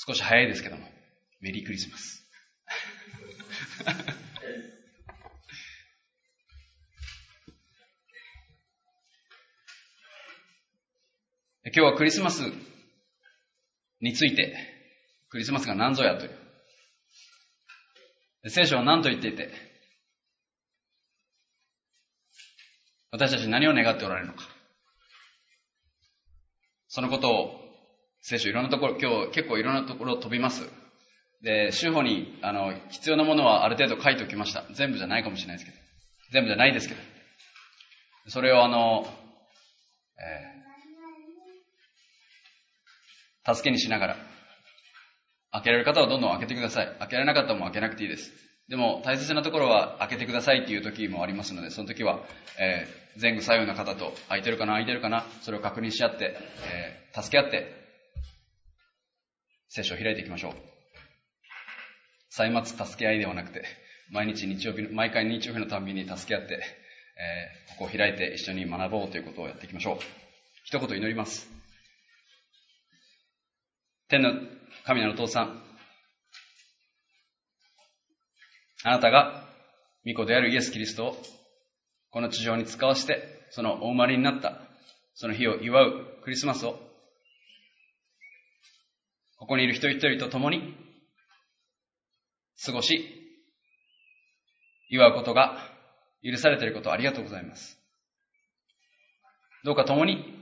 少し早いですけども、メリークリスマス。今日はクリスマスについて、クリスマスが何ぞやという。聖書は何と言っていて、私たちに何を願っておられるのか。そのことを、聖書いろんなところ、今日結構いろんなところを飛びます。で、週報に必要なものはある程度書いておきました。全部じゃないかもしれないですけど。全部じゃないですけど。それを助けにしながら、開けられる方はどんどん開けてください。開けられなかったらもう開けなくていいです。でも大切なところは開けてくださいっていう時もありますので、その時は、前後左右の方と開いてるかな、開いてるかな、それを確認し合って、助け合って、聖書を開いていきましょう。歳末助け合いではなくて、毎回日曜日のたびに助け合って、ここを開いて一緒に学ぼうということをやっていきましょう。一言祈ります。天の神なるお父さん、あなたが御子であるイエス・キリストをこの地上に使わして、そのお生まれになったその日を祝うクリスマスをここにいる一人一人と共に過ごし、祝うことが許されていることをありがとうございます。どうか共に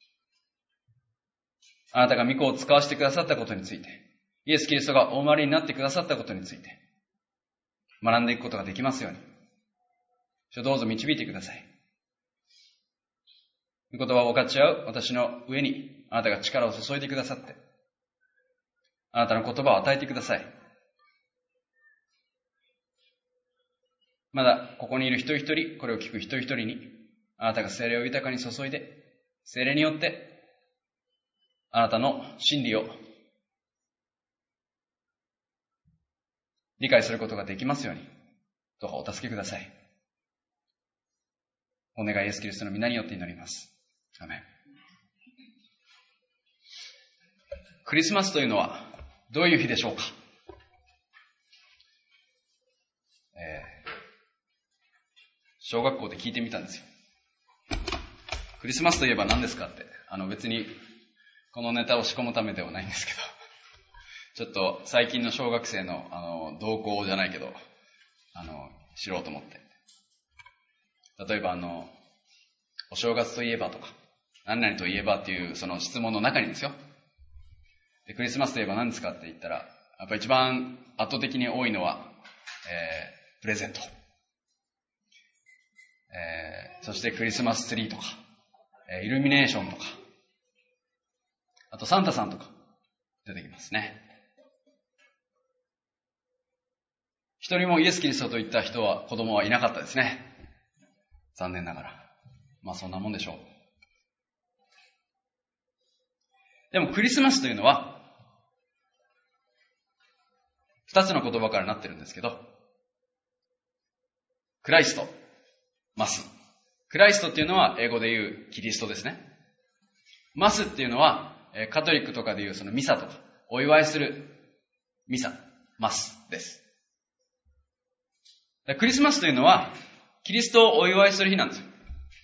あなたが御子を使わせてくださったことについて、イエス・キリストがお生まれになってくださったことについて学んでいくことができますように、主どうぞ導いてください。御言葉を分かち合う私の上にあなたが力を注いでくださって、あなたの言葉を与えてください。まだここにいる一人一人、これを聞く一人一人にあなたが聖霊を豊かに注いで、聖霊によってあなたの真理を理解することができますように、どうかお助けください。お願いイエスキリストの皆によって祈ります。アメン。クリスマスというのはどういう日でしょうか。小学校で聞いてみたんですよ。クリスマスといえば何ですかって。別にこのネタを仕込むためではないんですけど、ちょっと最近の小学生の動向じゃないけど、知ろうと思って。例えばお正月といえばとか、何々といえばっていうその質問の中にですよ。で、クリスマスといえば何ですかって言ったら、やっぱり一番圧倒的に多いのは、プレゼント。そしてクリスマスツリーとか、イルミネーションとか、あとサンタさんとか出てきますね。一人もイエス・キリストといった子供はいなかったですね。残念ながら。まあそんなもんでしょう。でもクリスマスというのは、二つの言葉からなってるんですけど、クライスト、マス。クライストっていうのは英語で言うキリストですね。マスっていうのはカトリックとかで言うそのミサとかお祝いするミサ、マスです。クリスマスというのはキリストをお祝いする日なんですよ。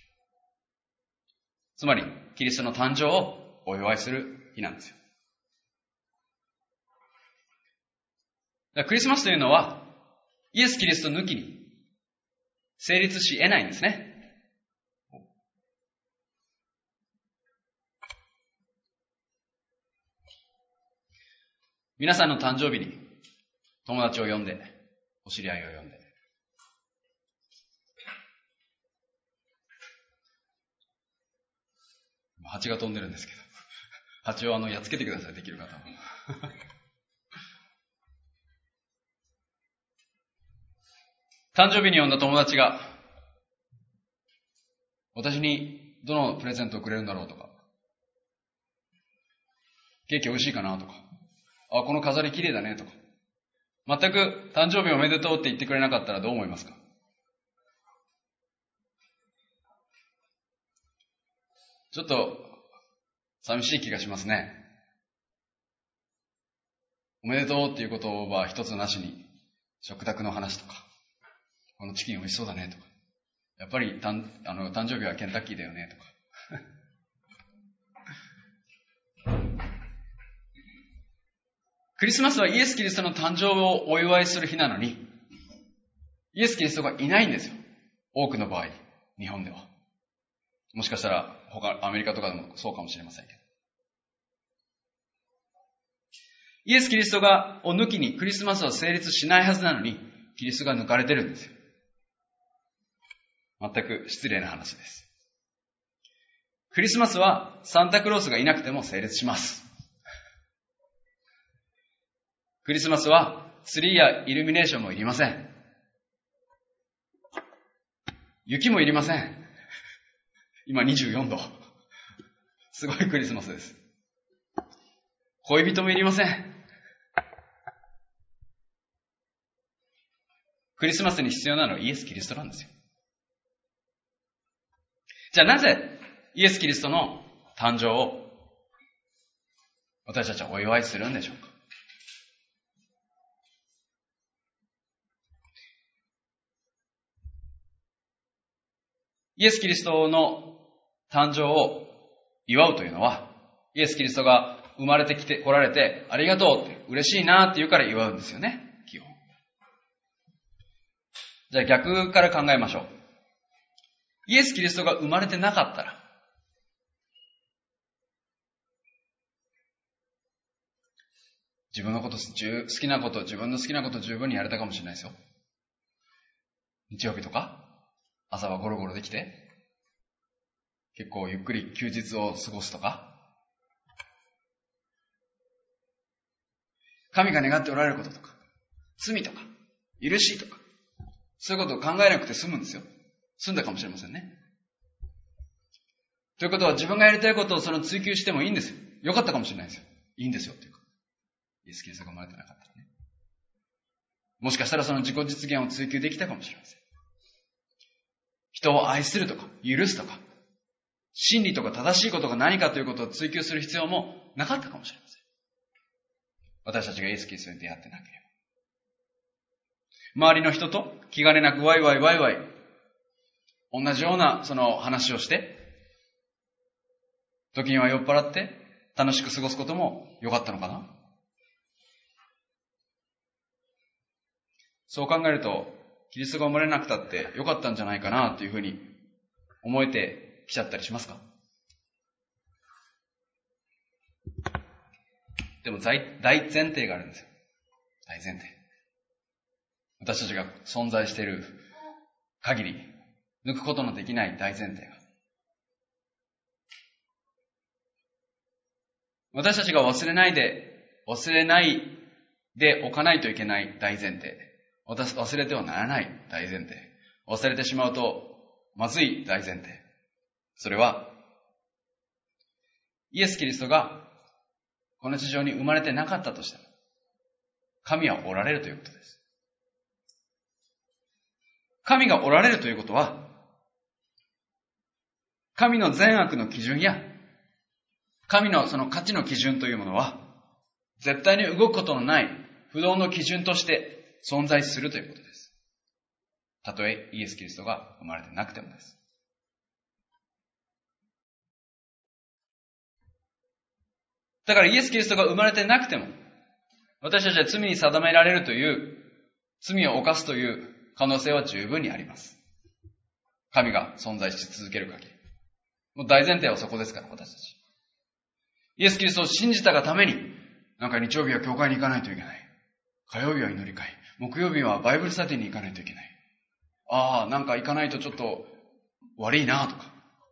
つまりキリストの誕生をお祝いする日なんですよ。クリスマスというのはイエス・キリスト抜きに成立し得ないんですね。皆さんの誕生日に友達を呼んで、お知り合いを呼んで、蜂が飛んでるんですけど、蜂をやっつけてください、できる方は。誕生日に呼んだ友達が、私にどのプレゼントをくれるんだろうとか、ケーキ美味しいかなとか、この飾り綺麗だねとか、全く誕生日おめでとうって言ってくれなかったらどう思いますか？ちょっと寂しい気がしますね。 おめでとうっていう言葉一つなしに、食卓の話とか、このチキン美味しそうだねとか、やっぱり誕生日はケンタッキーだよねとか。クリスマスはイエス・キリストの誕生をお祝いする日なのに、イエス・キリストがいないんですよ。多くの場合、日本では。もしかしたらアメリカとかでもそうかもしれませんけど。イエス・キリストを抜きにクリスマスは成立しないはずなのに、キリストが抜かれてるんですよ。全く失礼な話です。クリスマスはサンタクロースがいなくても成立します。クリスマスはツリーやイルミネーションもいりません。雪もいりません。今24度。すごいクリスマスです。恋人もいりません。クリスマスに必要なのはイエス・キリストなんですよ。じゃあなぜイエス・キリストの誕生を私たちはお祝いするんでしょうか。イエス・キリストの誕生を祝うというのは、イエス・キリストが生まれて来られてありがとうって嬉しいなって言うから祝うんですよね、基本。じゃあ逆から考えましょう。イエス・キリストが生まれてなかったら、自分のこと、自分の好きなこと十分にやれたかもしれないですよ。日曜日とか、朝はゴロゴロできて、結構ゆっくり休日を過ごすとか、神が願っておられることとか、罪とか、許しとか、そういうことを考えなくて済むんですよ。済んだかもしれませんね。ということは自分がやりたいことを追求してもいいんですよ。よかったかもしれないですよ。いいんですよっていうか。イエス・キリストが生まれてなかったらね。もしかしたらその自己実現を追求できたかもしれません。人を愛するとか、許すとか、真理とか正しいことが何かということを追求する必要もなかったかもしれません。私たちがイエス・キリストに出会ってなければ。周りの人と気兼ねなくワイワイ、同じような話をして、時には酔っ払って楽しく過ごすことも良かったのかな。そう考えると、キリストが生まれなくたって良かったんじゃないかなというふうに思えてきちゃったりしますか？でも大前提があるんですよ。大前提。私たちが存在している限り、抜くことのできない大前提が。私たちが忘れないでおかないといけない大前提。忘れてはならない大前提。忘れてしまうとまずい大前提。それは、イエス・キリストがこの地上に生まれてなかったとしても、神はおられるということです。神がおられるということは、神の善悪の基準や、神の価値の基準というものは、絶対に動くことのない不動の基準として存在するということです。たとえイエス・キリストが生まれてなくてもです。だからイエス・キリストが生まれてなくても、私たちは罪に定められるという、罪を犯すという可能性は十分にあります。神が存在し続ける限り。もう大前提はそこですから、私たち。イエス・キリストを信じたがために、日曜日は教会に行かないといけない。火曜日は祈り会。木曜日はバイブルスタディに行かないといけない。行かないとちょっと悪いなとか。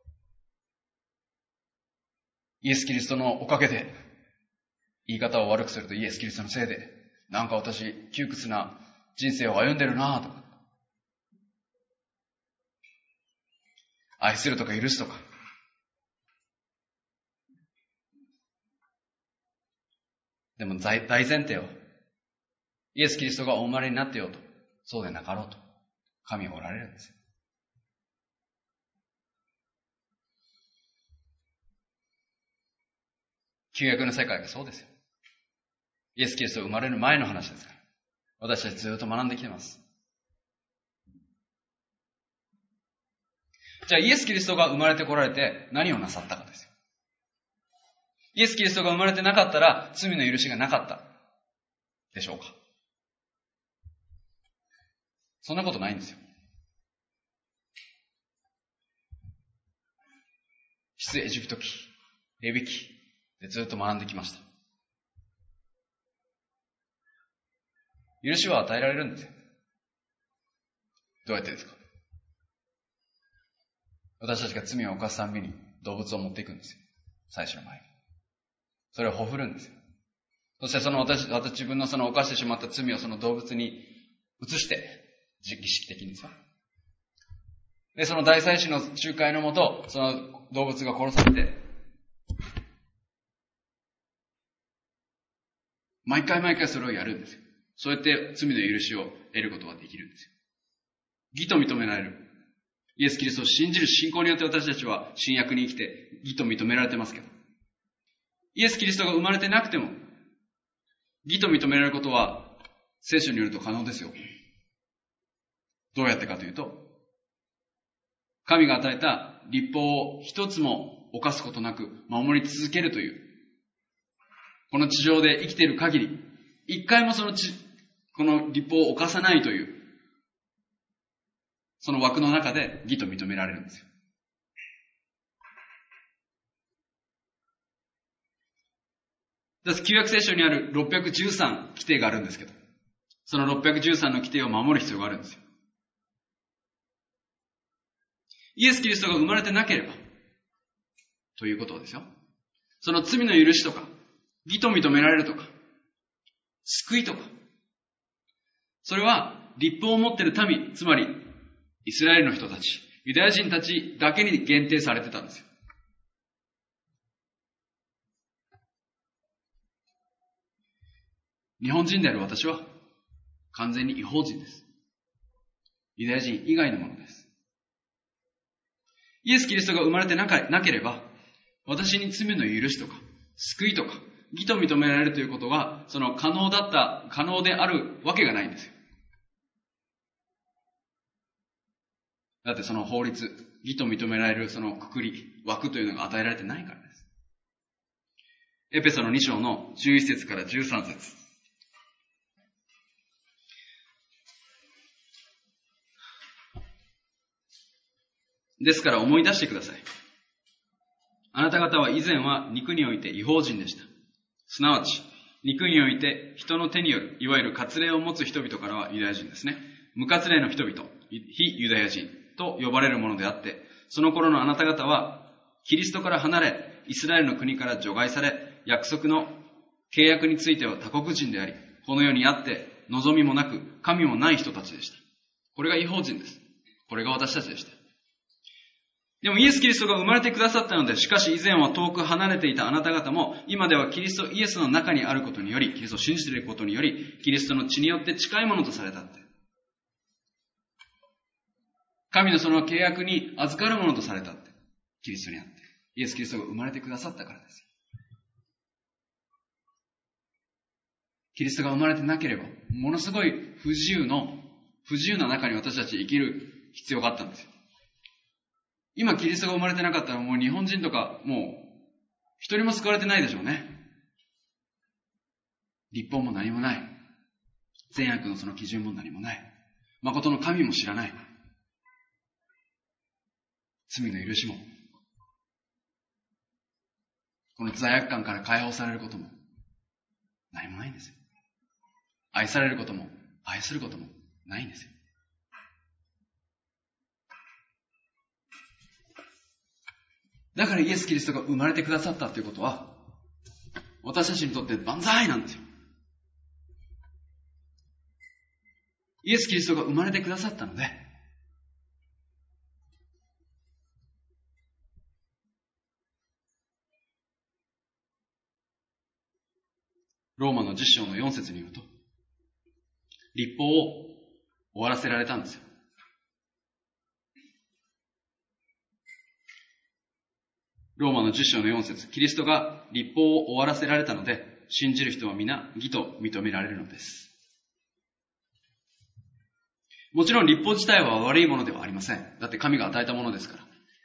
イエス・キリストのおかげで、言い方を悪くするとイエス・キリストのせいで、私窮屈な人生を歩んでるなとか。愛するとか許すとか。でも大前提は、イエス・キリストがお生まれになってようと、そうでなかろうと、神はおられるんですよ。旧約の世界がそうですよ。 イエス・キリストが生まれる前の話ですから。私たちずっと学んできてます。じゃあイエス・キリストが生まれてこられて何をなさったかですよ。イエス・キリストが生まれてなかったら罪の許しがなかったでしょうか。そんなことないんですよ。出エジプト記、レビ記でずっと学んできました。許しは与えられるんですよ。どうやってですか。私たちが罪を犯すたんびに動物を持っていくんですよ。祭司の前に。それをほふるんですよ。そして自分のその犯してしまった罪をその動物に移して、儀式的にですよ。で、その大祭司の仲介のもと、その動物が殺されて、毎回それをやるんですよ。そうやって罪の許しを得ることができるんですよ。義と認められる。イエス・キリストを信じる信仰によって私たちは新約に生きて義と認められてますけど、イエス・キリストが生まれてなくても、義と認められることは聖書によると可能ですよ。どうやってかというと、神が与えた律法を一つも犯すことなく守り続けるという、この地上で生きている限り、一回もこの律法を犯さないという、その枠の中で義と認められるんですよ。旧約聖書にある613規定があるんですけど、その613の規定を守る必要があるんですよ。イエス・キリストが生まれてなければ、ということですよ。その罪の許しとか、義と認められるとか、救いとか、それは律法を持っている民、つまりイスラエルの人たち、ユダヤ人たちだけに限定されてたんですよ。日本人である私は完全に異邦人です。ユダヤ人以外のものです。イエス・キリストが生まれてなければ、私に罪の許しとか、救いとか、義と認められるということが、その可能であるわけがないんですよ。だってその法律、義と認められるそのくくり、枠というのが与えられてないからです。エペソの2章の11節から13節。ですから思い出してください。あなた方は以前は肉において異邦人でした。すなわち、肉において人の手による、いわゆる割礼を持つ人々からはユダヤ人ですね。無割礼の人々、非ユダヤ人と呼ばれるものであって、その頃のあなた方は、キリストから離れ、イスラエルの国から除外され、約束の契約については他国人であり、この世にあって望みもなく、神もない人たちでした。これが異邦人です。これが私たちでした。でもイエス・キリストが生まれてくださったので、しかし以前は遠く離れていたあなた方も、今ではキリストイエスの中にあることにより、キリストを信じていることにより、キリストの血によって近いものとされたって。神のその契約に預かるものとされたって。キリストにあって。イエス・キリストが生まれてくださったからです。キリストが生まれてなければ、ものすごい不自由な中に私たち生きる必要があったんですよ。今キリストが生まれてなかったらもう日本人とかもう一人も救われてないでしょうね。律法も何もない。善悪のその基準も何もない。誠の神も知らない。罪の許しも。この罪悪感から解放されることも何もないんですよ。愛されることも愛することもないんですよ。だからイエス・キリストが生まれてくださったということは、私たちにとって万歳なんですよ。イエス・キリストが生まれてくださったので、ローマの10章の4節によると、律法を終わらせられたんですよ。ローマの10章の4節、キリストが律法を終わらせられたので、 信じる人は皆義と認められるのです。もちろん律法自体は悪いものではありません。だって神が与えたものですから。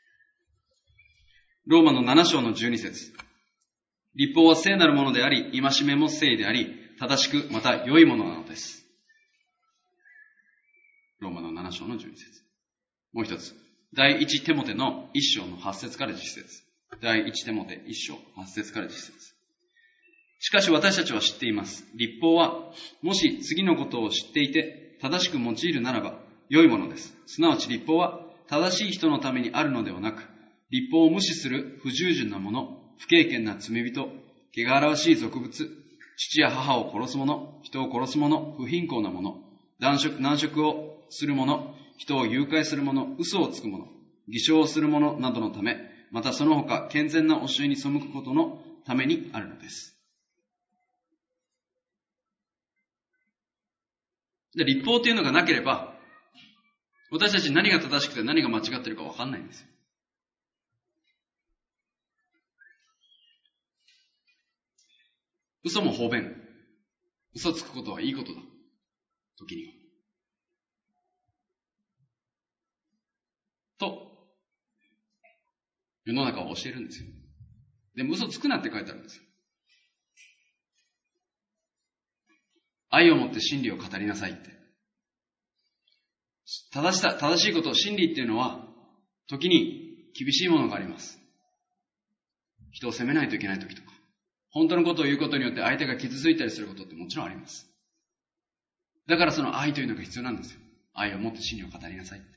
ローマの7章の12節。律法は聖なるものであり、戒めも聖であり、正しくまた良いものなのです。ローマの7章の12節。もう一つ。第一テモテの1章の8節から10節。第一テモテ1章8節から10節。しかし私たちは知っています。律法は、もし次のことを知っていて、正しく用いるならば、良いものです。すなわち律法は、正しい人のためにあるのではなく、律法を無視する不従順な者、不経験な罪人、汚らわしい俗物、父や母を殺す者、人を殺す者、不貧困な者、難食をする者、人を誘拐する者、嘘をつく者、偽証をする者などのため、またその他健全な教えに背くことのためにあるのです。で、律法というのがなければ、私たち何が正しくて何が間違っているか分かんないんですよ。嘘も方便。嘘つくことはいいことだ。時には。と、世の中は教えるんですよ。でも嘘つくなって書いてあるんですよ。愛をもって真理を語りなさいって。正しいことを、真理っていうのは、時に厳しいものがあります。人を責めないといけない時とか、本当のことを言うことによって相手が傷ついたりすることってもちろんあります。だからその愛というのが必要なんですよ。愛をもって真理を語りなさいって。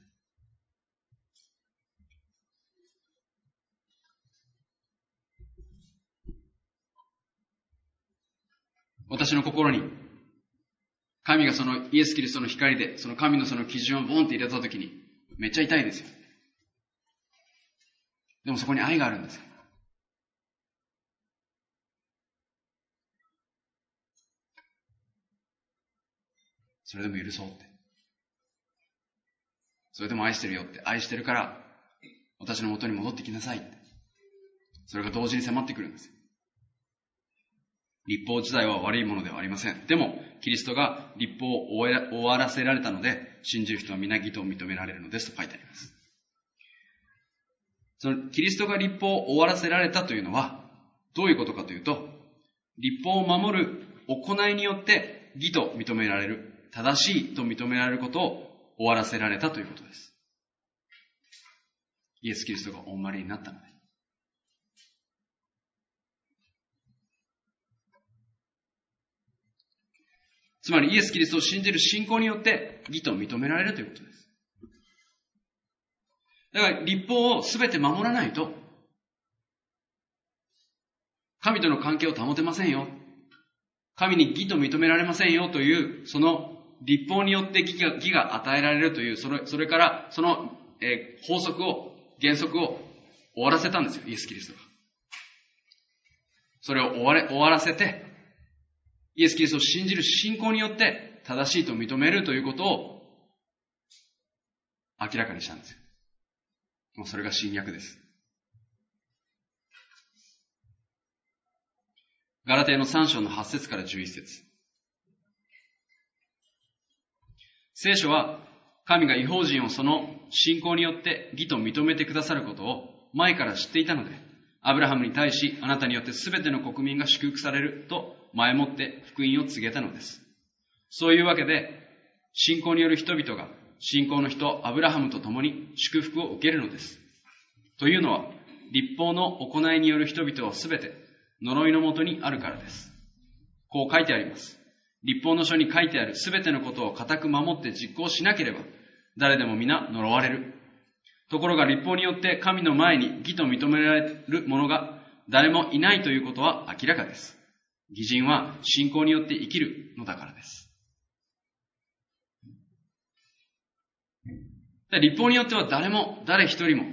私の心に、神がそのイエス・キリストの光で、その神のその基準をボンって入れたときに、めっちゃ痛いですよ。でもそこに愛があるんですよ。それでも許そうって。それでも愛してるよって。愛してるから、私の元に戻ってきなさいって。それが同時に迫ってくるんですよ。律法自体は悪いものではありません。でも、キリストが律法を終わらせられたので、信じる人は皆義と認められるのですと書いてあります。そのキリストが律法を終わらせられたというのは、どういうことかというと、律法を守る行いによって義と認められる、正しいと認められることを終わらせられたということです。イエス・キリストがお生まれになったので。つまりイエス・キリストを信じる信仰によって義と認められるということです。だから律法を全て守らないと神との関係を保てませんよ。神に義と認められませんよというその律法によって義が与えられるというそれからその、法則を原則を終わらせたんですよ、イエス・キリストが。それを終わらせてイエス・キリストを信じる信仰によって正しいと認めるということを明らかにしたんですよ。もうそれが新約です。ガラテヤの3章の8節から11節。聖書は神が異邦人をその信仰によって義と認めてくださることを前から知っていたので、アブラハムに対しあなたによってすべての国民が祝福されると前もって福音を告げたのです。そういうわけで、信仰による人々が信仰の人アブラハムと共に祝福を受けるのです。というのは、律法の行いによる人々はすべて呪いのもとにあるからです。こう書いてあります。律法の書に書いてあるすべてのことを固く守って実行しなければ、誰でも皆呪われる。ところが律法によって神の前に義と認められる者が誰もいないということは明らかです。義人は信仰によって生きるのだからです。律法によっては誰一人も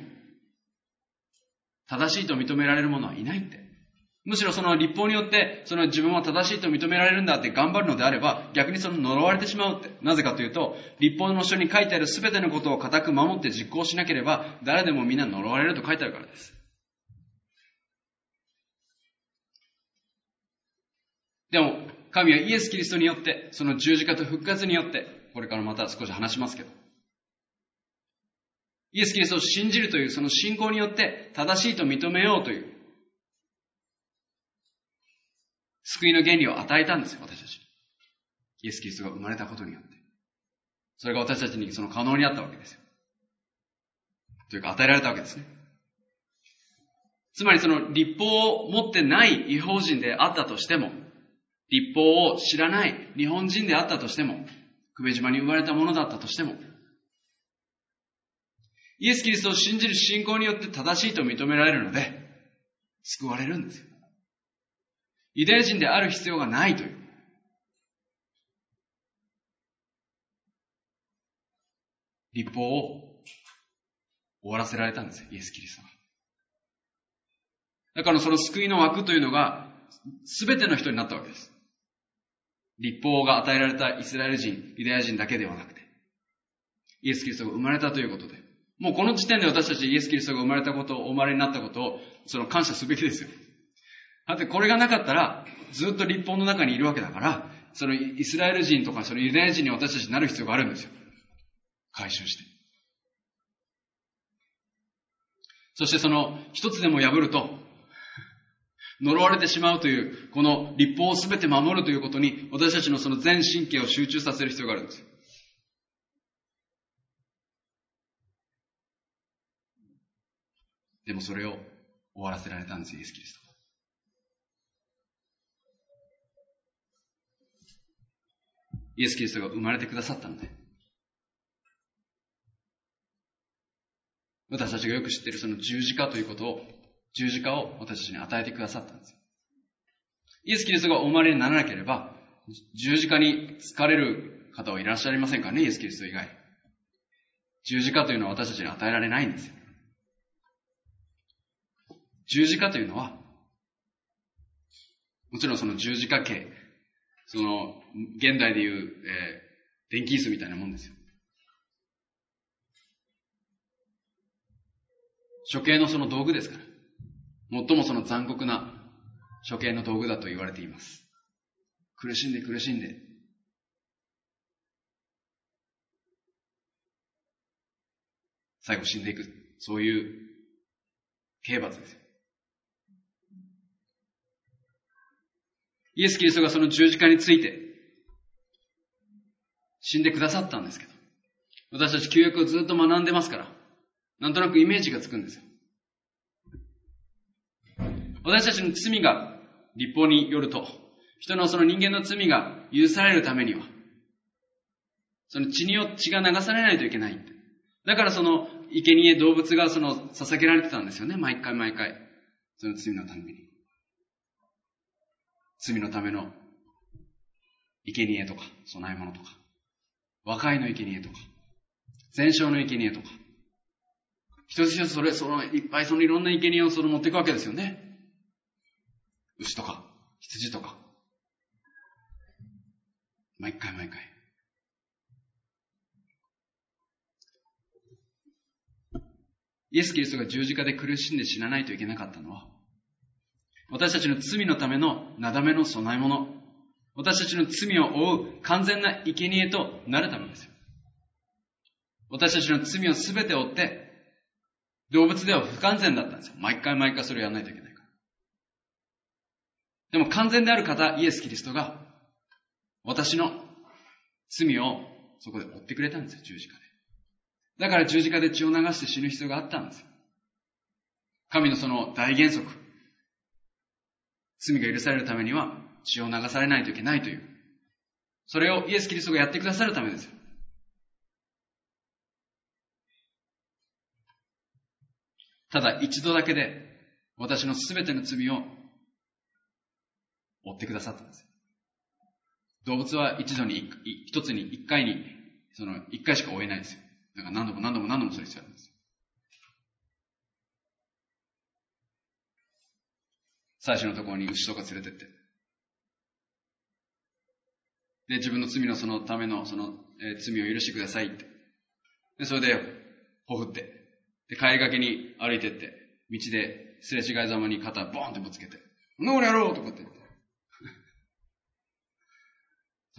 正しいと認められる者はいないって。むしろその律法によってその自分は正しいと認められるんだって頑張るのであれば、逆にその呪われてしまうって。なぜかというと、律法の書に書いてあるすべてのことを固く守って実行しなければ、誰でもみんな呪われると書いてあるからです。 でも、神はイエス・キリストによって、その十字架と復活によって、これからまた少し話しますけど、イエス・キリストを信じるというその信仰によって正しいと認めようという救いの原理を与えたんですよ、私たちに。イエス・キリストが生まれたことによって。それが私たちにその可能になったわけですよ。というか与えられたわけですね。つまりその律法を持ってない異邦人であったとしても、律法を知らない日本人であったとしても、久米島に生まれたものだったとしても、イエス・キリストを信じる信仰によって正しいと認められるので、救われるんですよ。ユダヤ人である必要がないという。律法を終わらせられたんですよ、イエス・キリストが。だからその救いの枠というのが、すべての人になったわけです。律法が与えられたイスラエル人、ユダヤ人だけではなくて、イエス・キリストが生まれたということで、もうこの時点で私たちイエス・キリストが生まれたことを、お生まれになったことを、その感謝すべきですよ。だってこれがなかったら、ずっと律法の中にいるわけだから、そのイスラエル人とかそのユダヤ人に私たちになる必要があるんですよ。回収して。そしてその一つでも破ると、呪われてしまうという、この律法をすべて守るということに、私たちのその全神経を集中させる必要があるんですよ。でもそれを終わらせられたんですよ、イエス・キリスト。イエス・キリストが生まれてくださったので、私たちがよく知っているその十字架ということを、十字架を私たちに与えてくださったんですよ。イエス・キリストがお生まれにならなければ、十字架に疲れる方はいらっしゃいませんからね、イエス・キリスト以外。十字架というのは私たちに与えられないんですよ。十字架というのは、もちろんその十字架形、その現代でいう、電気椅子みたいなもんですよ。処刑のその道具ですから。最もその残酷な処刑の道具だと言われています。苦しんで苦しんで、最後死んでいく。そういう刑罰ですよ。イエス・キリストがその十字架について死んでくださったんですけど、私たち旧約をずっと学んでますから、なんとなくイメージがつくんですよ。私たちの罪が律法によると、人のその人間の罪が許されるためには、その血が流されないといけない。だからその生贄動物がその捧げられてたんですよね。毎回毎回。その罪のために。罪のための生贄とか、供え物とか、和解の生贄とか、全焼の生贄とか、一つ一ついっぱいそのいろんな生贄を持っていくわけですよね。牛とか、羊とか。毎回毎回。イエス・キリストが十字架で苦しんで死なないといけなかったのは、私たちの罪のためのなだめの供え物、私たちの罪を負う完全な生贄となるためですよ。私たちの罪をすべて負って、動物では不完全だったんですよ。毎回毎回それをやらないといけないから。でも完全である方、イエス・キリストが、私の罪をそこで負ってくれたんですよ、十字架で。だから十字架で血を流して死ぬ必要があったんですよ。神のその大原則。罪が許されるためには血を流されないといけないという。それをイエス・キリストがやってくださるためですよ。ただ一度だけで私のすべての罪を負ってくださったんですよ。動物は一つに一回に、一回しか負えないんですよ。だから何度も何度も何度もする必要があるんですよ。最初のところに牛とか連れてって。で、自分の罪のそのための罪を許してくださいって。で、それで、ほふって。で、帰りがけに歩いてって、道ですれ違いざまに肩ボーンってぶつけて、これやろうとかって言って。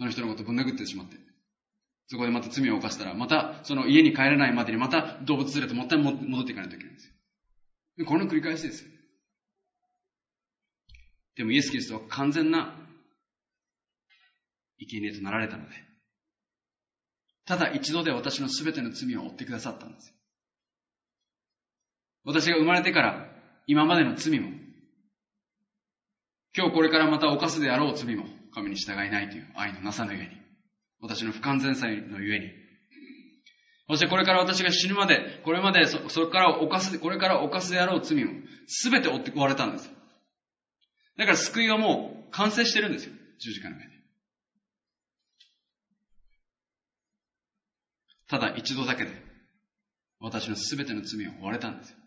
その人のことぶん殴ってしまって。そこでまた罪を犯したら、またその家に帰れないまでにまた動物連れてもったい戻っていかないといけないんですよ。この繰り返しですよ。でもイエス・キリストは完全な生贄となられたので、ただ一度で私のすべての罪を負ってくださったんですよ。私が生まれてから今までの罪も、今日これからまた犯すであろう罪も神に従いないという愛のなさのゆえに、私の不完全さのゆえに、そしてこれから私が死ぬまで、これから犯すであろう罪も全て負って終われたんですよ。だから救いはもう完成してるんですよ。十字架の上で。ただ一度だけで私の全ての罪を負われたんですよ。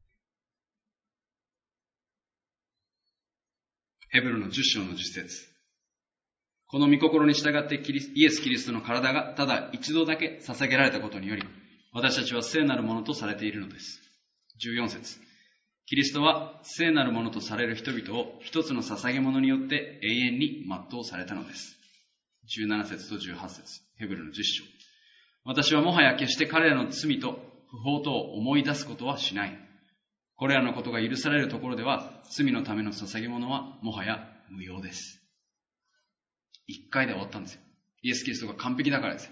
ヘブルの10章の10節。この御心に従ってイエス・キリストの体がただ一度だけ捧げられたことにより、私たちは聖なるものとされているのです。14節。キリストは聖なるものとされる人々を一つの捧げ物によって永遠に全うされたのです。17節と18節。ヘブルの10章。私はもはや決して彼らの罪と不法とを思い出すことはしない。これらのことが許されるところでは、罪のための捧げ物はもはや無用です。一回で終わったんですよ。イエス・キリストが完璧だからですよ。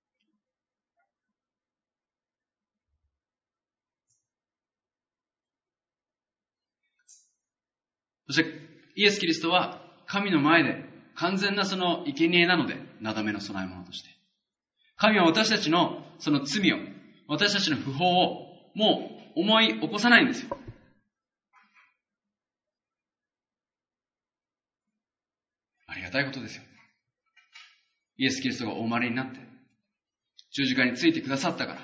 そしてイエス・キリストは神の前で完全なその生贄なので、なだめの供え物として。神は私たちのその罪を、私たちの不法をもう思い起こさないんですよ。ありがたいことですよ。イエス・キリストがお生まれになって十字架についてくださったから、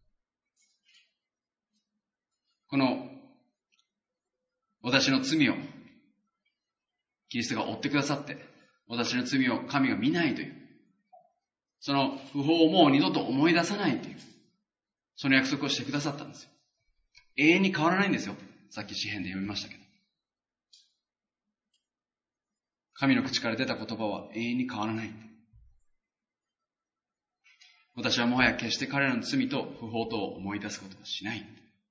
この私の罪をキリストが負ってくださって、私の罪を神が見ないという、その不法をもう二度と思い出さないという、その約束をしてくださったんですよ。永遠に変わらないんですよ。さっき詩編で読みましたけど、神の口から出た言葉は永遠に変わらない。私はもはや決して彼らの罪と不法とを思い出すことはしない。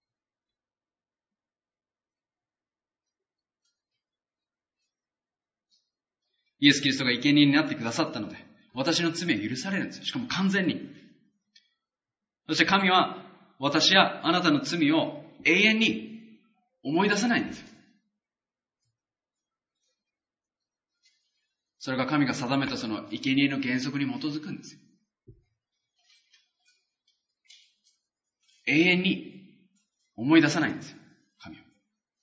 イエス・キリストが生贄になってくださったので、私の罪は許されるんですよ。しかも完全に。そして神は私やあなたの罪を永遠に思い出さないんですよ。それが神が定めたその生贄の原則に基づくんですよ。永遠に思い出さないんですよ、神は。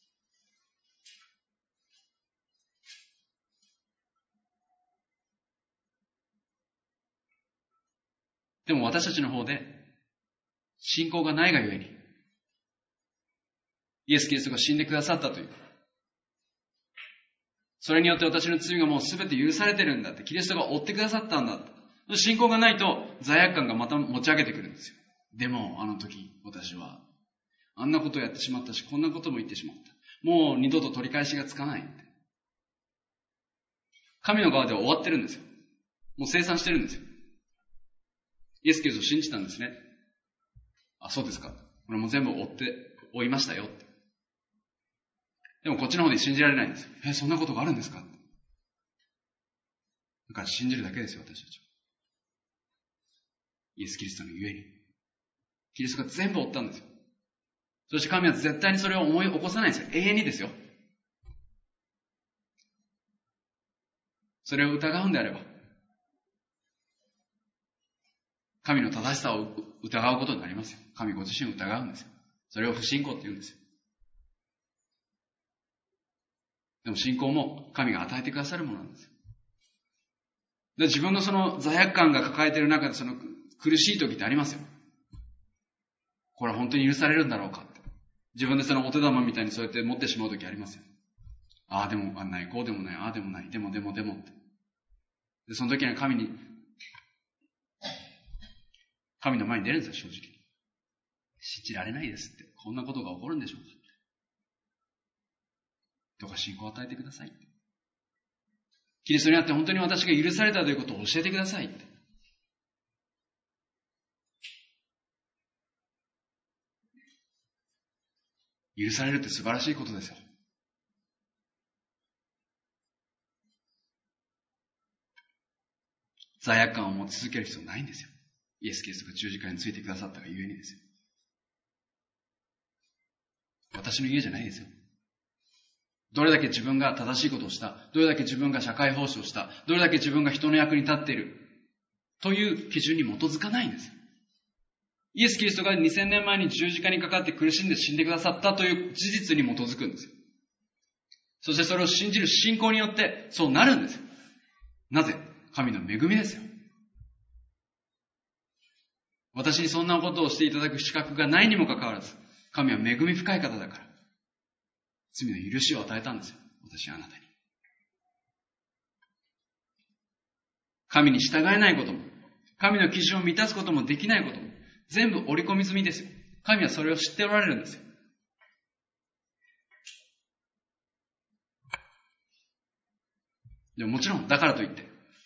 でも私たちの方で信仰がないがゆえに、イエス・キリストが死んでくださったという、それによって私の罪がもうすべて許されてるんだって、キリストが追ってくださったんだって、信仰がないと罪悪感がまた持ち上げてくるんですよ。でもあの時私はあんなことをやってしまったし、こんなことも言ってしまった。もう二度と取り返しがつかないって。神の側では終わってるんですよ。もう清算してるんですよ。イエス・キリストを信じたんですね。あ、そうですか。これも全部追いましたよって。でもこっちの方で信じられないんですよ。そんなことがあるんですか。だから信じるだけですよ、私たちは。イエス・キリストのゆえに。キリストが全部追ったんですよ。そして神は絶対にそれを思い起こさないんですよ。永遠にですよ。それを疑うんであれば、神の正しさを疑うことになりますよ。神ご自身を疑うんですよ。それを不信仰って言うんですよ。でも信仰も神が与えてくださるものなんですよ。で、自分のその罪悪感が抱えている中でその苦しい時ってありますよ。これは本当に許されるんだろうかって。自分でそのお手玉みたいにそうやって持ってしまう時ありますよ。ああでもない、こうでもない、ああでもない、でもって。で、その時には神の前に出るんですよ、正直。信じられないですって。こんなことが起こるんでしょうか。どうか信仰を与えてくださいって。 キリストにあって本当に私が許されたということを教えてくださいって。許されるって素晴らしいことですよ。罪悪感を持ち続ける必要ないんですよ。イエス・キリストが十字架についてくださったがゆえにですよ。私の家じゃないですよ。どれだけ自分が正しいことをした、どれだけ自分が社会奉仕をした、どれだけ自分が人の役に立っているという基準に基づかないんですよ。イエス・キリストが2000年前に十字架にかかって苦しんで死んでくださったという事実に基づくんですよ。そしてそれを信じる信仰によってそうなるんですよ。なぜ？神の恵みですよ。私にそんなことをしていただく資格がないにもかかわらず、神は恵み深い方だから、罪の許しを与えたんですよ。私はあなたに。神に従えないことも、神の基準を満たすこともできないことも、全部織り込み済みですよ。神はそれを知っておられるんですよ。でももちろん、だからといって、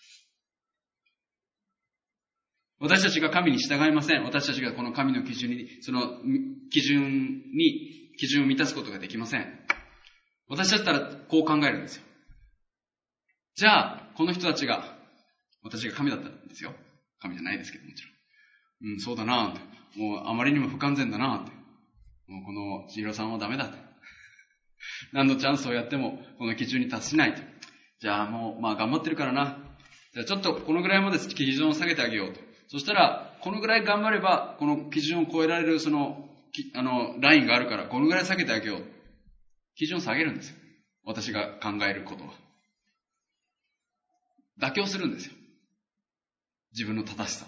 私たちが神に従いません。私たちがこの神の基準に、その基準を満たすことができません。私だったらこう考えるんですよ。じゃあ、この人たちが、私が神だったんですよ。神じゃないですけどもちろん。そうだなぁって。もうあまりにも不完全だなぁって。もうこの千尋さんはダメだって。何のチャンスをやってもこの基準に達しないと。じゃあもう、頑張ってるからな。じゃあちょっとこのぐらいまで基準を下げてあげようと。そしたら、このぐらい頑張れば、この基準を超えられるラインがあるから、このぐらい下げてあげよう。基準を下げるんですよ。私が考えることは。妥協するんですよ。自分の正しさを。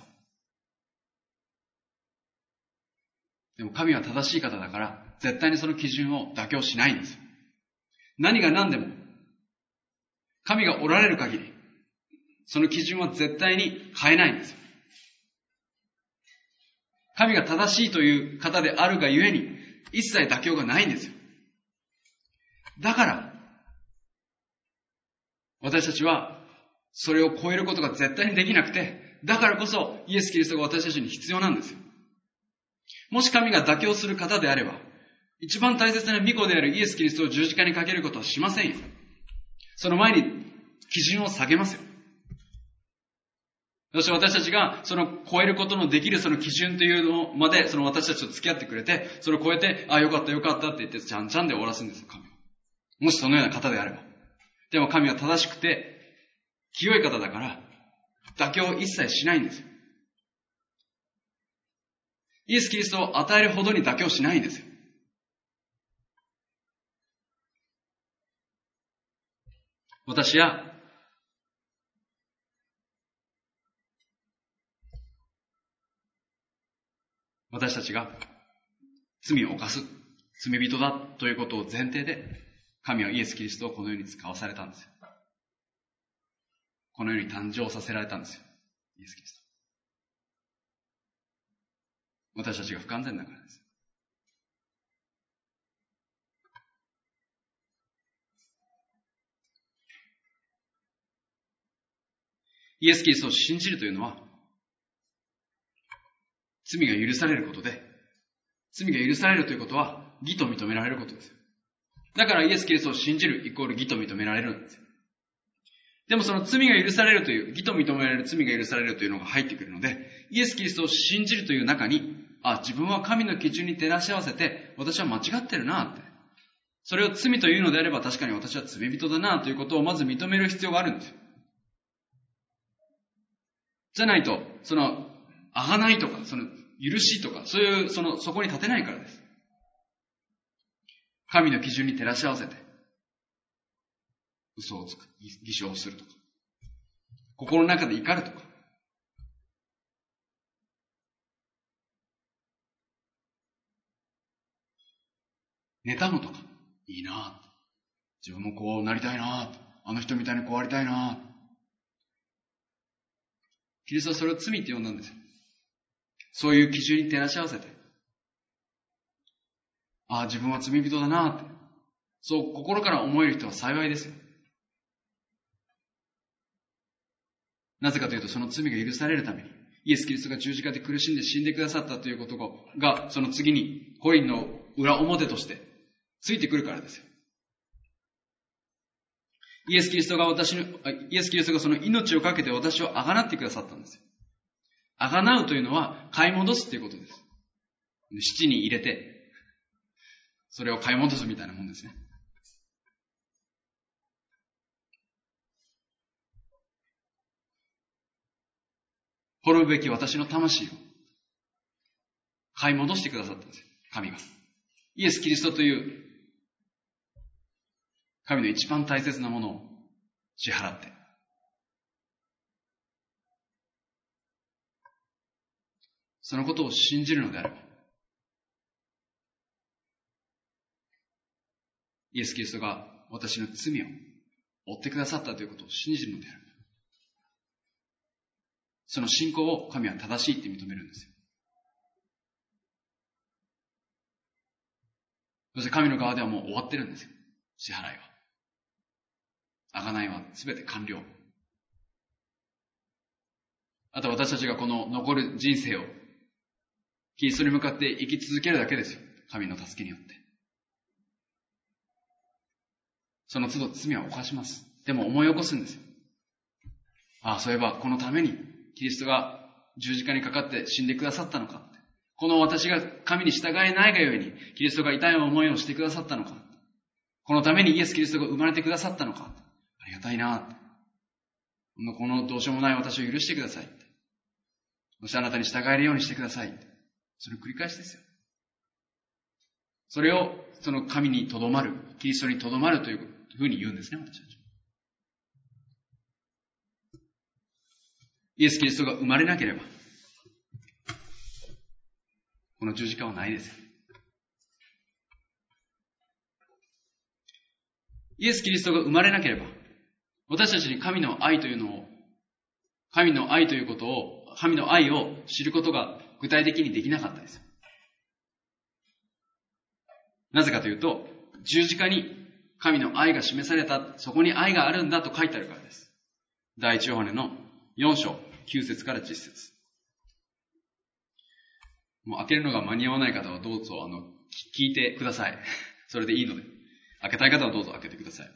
でも神は正しい方だから、絶対にその基準を妥協しないんですよ。何が何でも、神がおられる限り、その基準は絶対に変えないんですよ。神が正しいという方であるがゆえに、一切妥協がないんですよ。だから、私たちは、それを超えることが絶対にできなくて、だからこそ、イエス・キリストが私たちに必要なんですよ。もし神が妥協する方であれば、一番大切な御子であるイエス・キリストを十字架にかけることはしませんよ。その前に、基準を下げますよ。そして私たちがその超えることのできるその基準というのまでその私たちと付き合ってくれて、それを超えて、よかったよかったって言ってちゃんちゃんで終わらすんですよ、神は。もしそのような方であれば。でも神は正しくて清い方だから妥協を一切しないんですよ。イエス・キリストを与えるほどに妥協しないんですよ。私たちが罪を犯す、罪人だということを前提で、神はイエス・キリストをこの世に使わされたんですよ。この世に誕生させられたんですよ。イエス・キリスト。私たちが不完全だからです。イエス・キリストを信じるというのは、罪が許されることで、罪が許されるということは、義と認められることですよ。だからイエス・キリストを信じるイコール義と認められるんですよ。でもその罪が許されるという、義と認められる罪が許されるというのが入ってくるので、イエス・キリストを信じるという中に、自分は神の基準に照らし合わせて、私は間違ってるなって。それを罪というのであれば確かに私は罪人だなということをまず認める必要があるんですよ。じゃないと、贖いとか、許しとか、そういう、そこに立てないからです。神の基準に照らし合わせて、嘘をつく、偽証をするとか、心の中で怒るとか、妬むとか、いいなぁ。自分もこうなりたいなぁ。あの人みたいにこうありたいなぁ。キリストはそれを罪って呼んだんですよ。そういう基準に照らし合わせて、自分は罪人だなぁって。そう心から思える人は幸いですよ。 なぜかというと、その罪が許されるために、イエス・キリストが十字架で苦しんで死んでくださったということが、その次にコインの裏表としてついてくるからですよ。イエス・キリストがその命をかけて私をあがなってくださったんですよ。あがなうというのは買い戻すということです。七に入れて、それを買い戻すみたいなもんですね。滅ぶべき私の魂を買い戻してくださったんですよ。神が。イエス・キリストという神の一番大切なものを支払って、そのことを信じるのであれば、イエス・キリストが私の罪を負ってくださったということを信じるのであれば、その信仰を神は正しいって認めるんですよ。そして神の側ではもう終わってるんですよ。支払いは。贖いは全て完了。あと私たちがこの残る人生をキリストに向かって生き続けるだけですよ。神の助けによって。その都度罪は犯します。でも思い起こすんですよ。ああ、そういえばこのためにキリストが十字架にかかって死んでくださったのか。この私が神に従えないがゆえにキリストが痛い思いをしてくださったのか。このためにイエス・キリストが生まれてくださったのか。ありがたいな。このどうしようもない私を許してください。そしてあなたに従えるようにしてください。それを繰り返しですよ。それをその神にとどまる、キリストにとどまるというふうに言うんですね、私たち。イエス・キリストが生まれなければ、この十字架はないですよ。イエス・キリストが生まれなければ、私たちに神の愛ということを、神の愛を知ることが具体的にできなかったです。なぜかというと、十字架に神の愛が示された、そこに愛があるんだと書いてあるからです。第一ヨハネの4章、9節から10節。もう開けるのが間に合わない方はどうぞ聞いてください。それでいいので。開けたい方はどうぞ開けてください。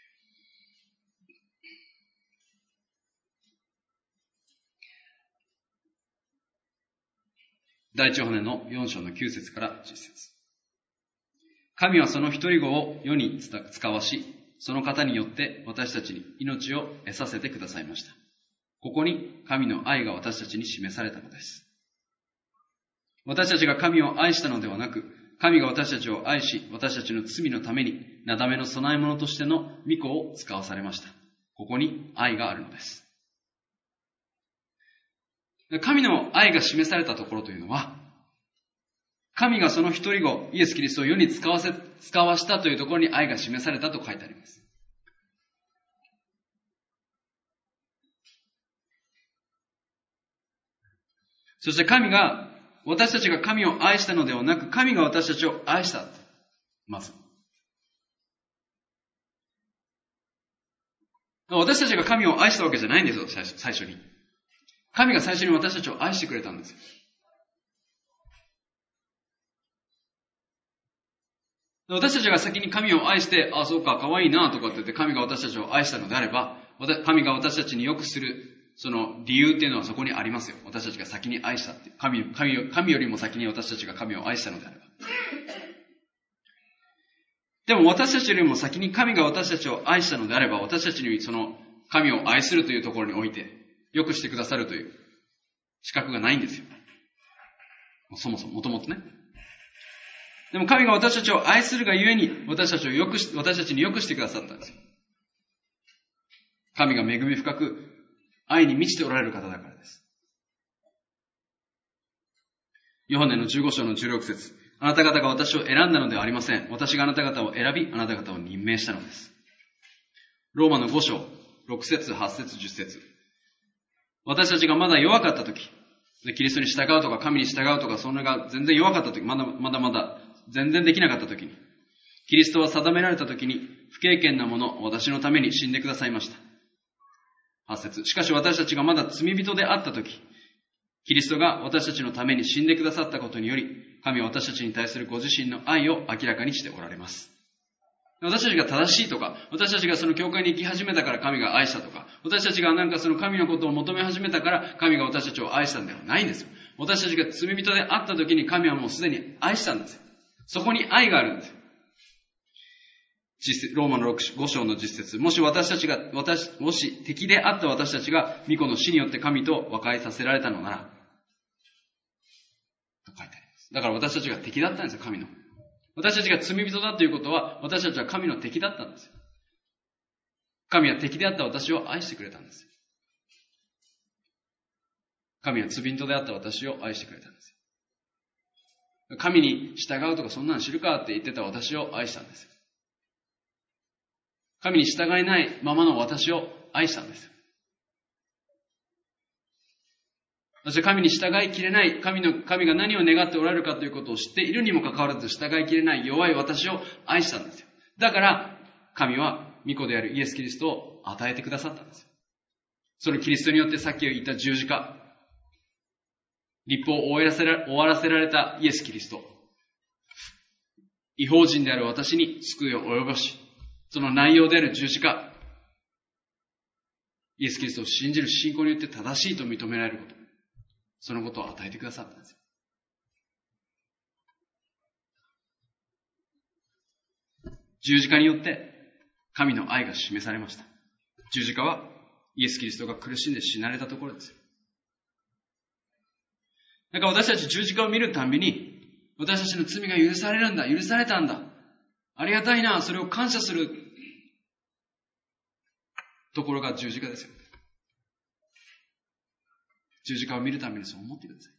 第一ヨハネの4章の9節から10節。神はその一人子を世に使わし、その方によって私たちに命を得させてくださいました。ここに神の愛が私たちに示されたのです。私たちが神を愛したのではなく、神が私たちを愛し、私たちの罪のために、なだめの供え物としての御子を使わされました。ここに愛があるのです。神の愛が示されたところというのは、神がその一人子、イエス・キリストを世に使わしたというところに愛が示されたと書いてあります。そして私たちが神を愛したのではなく、神が私たちを愛した。まず。私たちが神を愛したわけじゃないんですよ、最初に。神が最初に私たちを愛してくれたんですよ。私たちが先に神を愛して、あ、そうか、可愛いな、とかって言って神が私たちを愛したのであれば、神が私たちに良くする、その理由っていうのはそこにありますよ。私たちが先に愛したっていう。神よりも先に私たちが神を愛したのであれば。でも私たちよりも先に神が私たちを愛したのであれば、私たちにその神を愛するというところにおいて、良くしてくださるという資格がないんですよ。そもそも、もともとね。でも神が私たちを愛するがゆえに、私たちに良くしてくださったんですよ。神が恵み深く、愛に満ちておられる方だからです。ヨハネの15章の16節。あなた方が私を選んだのではありません。私があなた方を選び、あなた方を任命したのです。ローマの5章、6節、8節、10節。私たちがまだ弱かったとき、キリストに従うとか神に従うとか、それが全然弱かったとき、まだ全然できなかったときに、キリストは定められたときに、不経験なもの、私のために死んでくださいました。 8節。しかし私たちがまだ罪人であったとき、キリストが私たちのために死んでくださったことにより、神は私たちに対するご自身の愛を明らかにしておられます。私たちが正しいとか、私たちがその教会に行き始めたから神が愛したとか、私たちがなんかその神のことを求め始めたから神が私たちを愛したんではないんですよ。私たちが罪人であった時に神はもうすでに愛したんですよ。そこに愛があるんですよ。ローマの5章の実節。もし敵であった私たちが御子の死によって神と和解させられたのなら、と書いてあります。だから私たちが敵だったんですよ、神の。私たちが罪人だということは、私たちは神の敵だったんですよ。神は敵であった私を愛してくれたんですよ。神は罪人であった私を愛してくれたんですよ。神に従うとかそんなの知るかって言ってた私を愛したんですよ。神に従えないままの私を愛したんですよ。そして神に従いきれない、神が何を願っておられるかということを知っているにもかかわらず従いきれない弱い私を愛したんですよ。だから神は御子であるイエス・キリストを与えてくださったんですよ。そのキリストによってさっき言った十字架、律法を終わらせられたイエス・キリスト、異邦人である私に救いを及ぼし、その内容である十字架、イエス・キリストを信じる信仰によって正しいと認められること、そのことを与えてくださったんですよ。十字架によって神の愛が示されました。十字架はイエス・キリストが苦しんで死なれたところですよ。だから私たち十字架を見るたんびに、私たちの罪が許されるんだ、許されたんだ、ありがたいな、それを感謝するところが十字架ですよ。十字架を見るためにそう思ってください。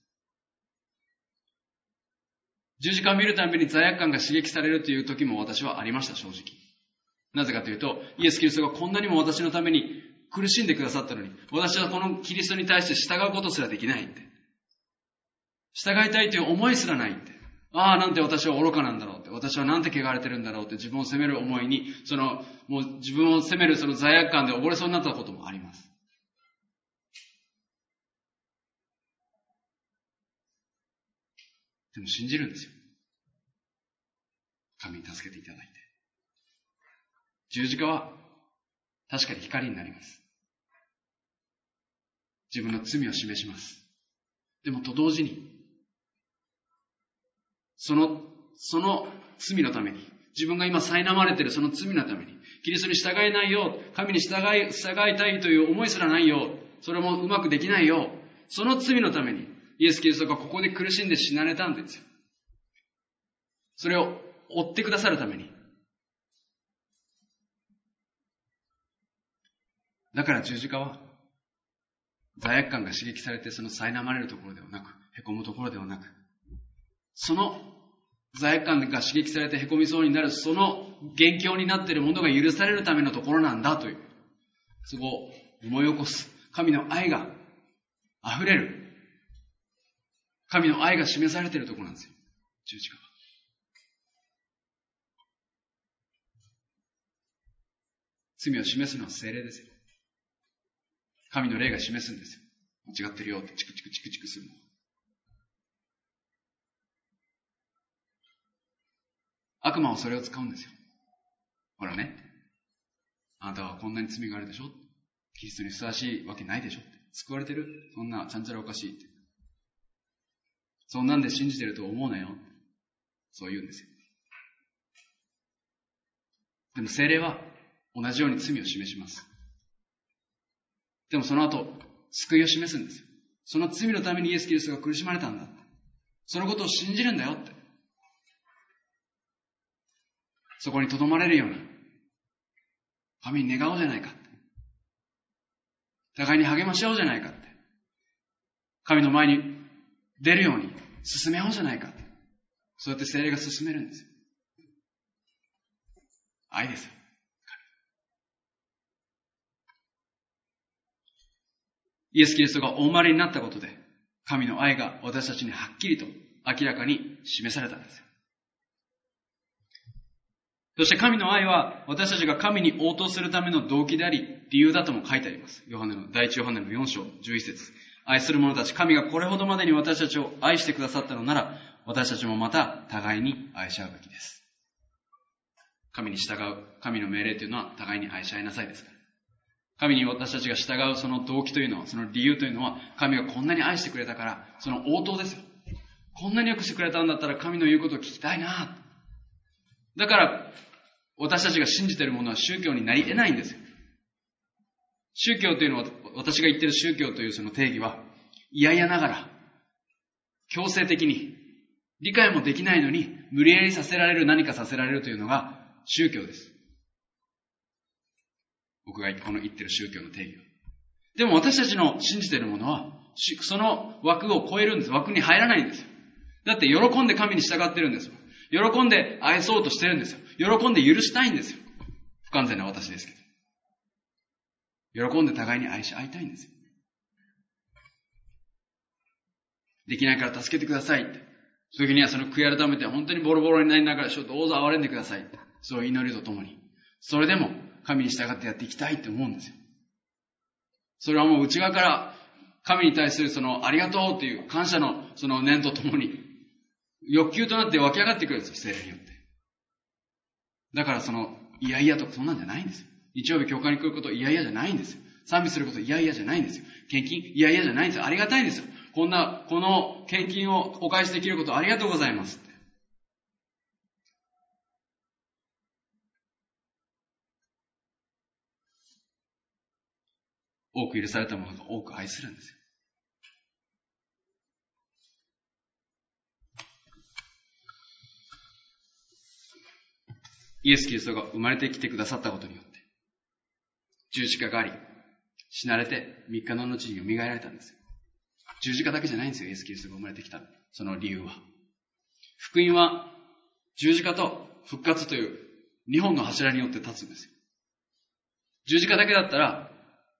十字架を見るたびに罪悪感が刺激されるという時も私はありました、正直。なぜかというと、イエス・キリストがこんなにも私のために苦しんでくださったのに、私はこのキリストに対して従うことすらできないって。従いたいという思いすらないって。ああ、なんて私は愚かなんだろうって。私はなんて汚れてるんだろうって自分を責める思いに、もう自分を責めるその罪悪感で溺れそうになったこともあります。でも信じるんですよ。神に助けていただいて。十字架は確かに光になります。自分の罪を示します。でもと同時に、その罪のために、自分が今苛まれているその罪のために、キリストに従えないよ、神に従いたいという思いすらないよ、それもうまくできないよ、その罪のために、イエス・キリストがここで苦しんで死なれたんですよ。それを追ってくださるために。だから十字架は、罪悪感が刺激されてその苛まれるところではなく、凹むところではなく、その罪悪感が刺激されて凹みそうになる、その元凶になっているものが許されるためのところなんだという、そこを思い起こす。神の愛が溢れる。神の愛が示されているところなんですよ。十字架は。罪を示すのは聖霊ですよ。神の霊が示すんですよ。間違ってるよってチクチクチクチクするの。悪魔はそれを使うんですよ。ほらね、あなたはこんなに罪があるでしょ、キリストにふさわしいわけないでしょって、救われてる、そんなちゃんちゃらおかしいって、そんなんで信じてると思うなよ、そう言うんですよ。でも聖霊は同じように罪を示します。でもその後救いを示すんですよ。その罪のためにイエス・キリストが苦しまれたんだ、そのことを信じるんだよって、そこに留まれるように神に願おうじゃないかって、互いに励まし合おうじゃないかって、神の前に出るように進めようじゃないかって、そうやって聖霊が進めるんですよ。愛ですよ。イエス・キリストがお生まれになったことで、神の愛が私たちにはっきりと明らかに示されたんですよ。そして神の愛は私たちが神に応答するための動機であり、 理由だとも書いてあります。第一ヨハネの4章11節。愛する者たち、神がこれほどまでに私たちを愛してくださったのなら、私たちもまた互いに愛し合うべきです。神に従う、神の命令というのは互いに愛し合いなさいですから。神に私たちが従うその動機というのは、その理由というのは、神がこんなに愛してくれたから、その応答ですよ。こんなによくしてくれたんだったら神の言うことを聞きたいな。だから、私たちが信じているものは宗教になり得ないんですよ。宗教というのは、私が言っている宗教というその定義は、嫌々ながら、強制的に、理解もできないのに、無理やりさせられる、何かさせられるというのが宗教です。僕がこの言ってる宗教の定義は。でも私たちの信じているものは、その枠を超えるんです。枠に入らないんですよ。だって喜んで神に従ってるんですよ。喜んで愛そうとしてるんですよ。喜んで許したいんですよ。不完全な私ですけど。喜んで互いに愛し合いたいんですよ。できないから助けてくださいって。そういう時にはその悔い改めて本当にボロボロになりながら、どうぞ憐れんでくださいって。そういう祈りとともに。それでも神に従ってやっていきたいって思うんですよ。それはもう内側から神に対するそのありがとうっていう感謝のその念とともに欲求となって湧き上がってくるんですよ、聖霊によって。だからそのいやいやとかそんなんじゃないんですよ。日曜日教会に来ることいやいやじゃないんですよ。賛美することいやいやじゃないんですよ。献金いやいやじゃないんですよ。ありがたいんですよ。この献金をお返しできることありがとうございますって。多く許されたものが多く愛するんですよ。イエス・キリストが生まれてきてくださったことによって、十字架があり、死なれて3日の後に蘇られたんですよ。十字架だけじゃないんですよ、イエス・キリストが生まれてきたその理由は。福音は十字架と復活という2本の柱によって立つんですよ。十字架だけだったら、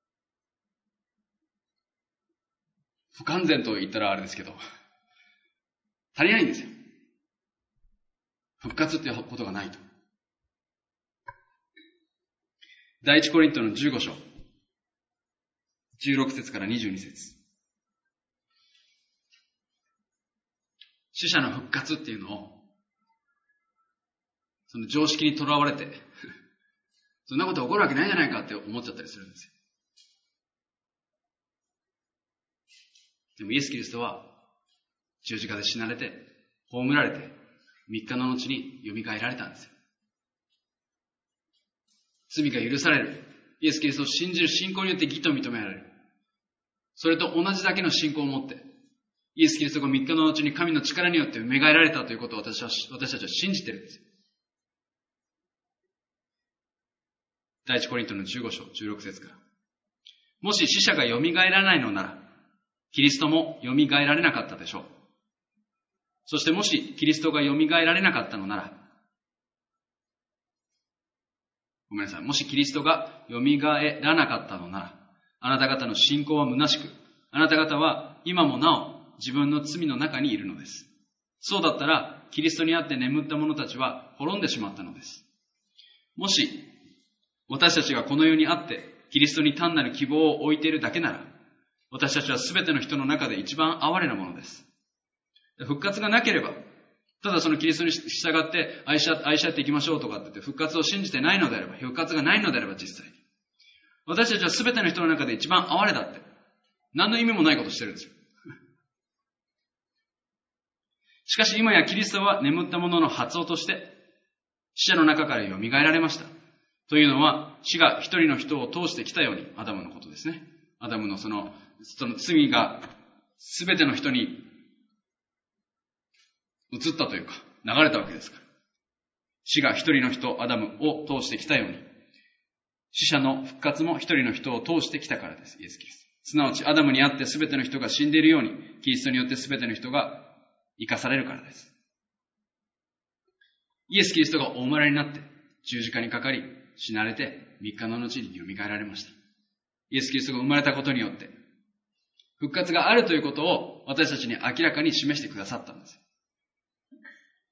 不完全と言ったらあれですけど、足りないんですよ。復活っていうことがないと。第一コリントの15章、16節から22節。死者の復活っていうのを、その常識にとらわれて、そんなこと起こるわけないじゃないかって思っちゃったりするんですよ。でもイエス・キリストは十字架で死なれて、葬られて、3日の後に蘇られたんですよ。罪が許される。イエス・キリストを信じる信仰によって義と認められる。それと同じだけの信仰を持って、イエス・キリストが3日の後に神の力によって蘇られたということを私たちは信じているんですよ。第一コリントの15章16節から。もし死者が蘇らないのなら、キリストも蘇られなかったでしょう。そしてもしキリストが蘇られなかったのなら、ごめんなさい。もしキリストが蘇らなかったのなら、あなた方の信仰は虚しく、あなた方は今もなお自分の罪の中にいるのです。そうだったら、キリストにあって眠った者たちは滅んでしまったのです。もし、私たちがこの世にあって、キリストに単なる希望を置いているだけなら、私たちはすべての人の中で一番哀れなものです。復活がなければ、ただそのキリストに従って愛し合っていきましょうとかって言って復活を信じてないのであれば、復活がないのであれば実際に。私たちはすべての人の中で一番哀れだって。何の意味もないことしてるんですよ。しかし今やキリストは眠った者の発音として、死者の中から蘇られました。というのは、死が一人の人を通してきたように、アダムのことですね。アダムのその罪がすべての人に移ったというか、流れたわけですから。死が一人の人、アダムを通してきたように、死者の復活も一人の人を通してきたからです、イエス・キリスト。すなわち、アダムにあってすべての人が死んでいるように、キリストによってすべての人が生かされるからです。イエス・キリストがお生まれになって、十字架にかかり、死なれて、3日の後に蘇られました。イエス・キリストが生まれたことによって、復活があるということを私たちに明らかに示してくださったんです。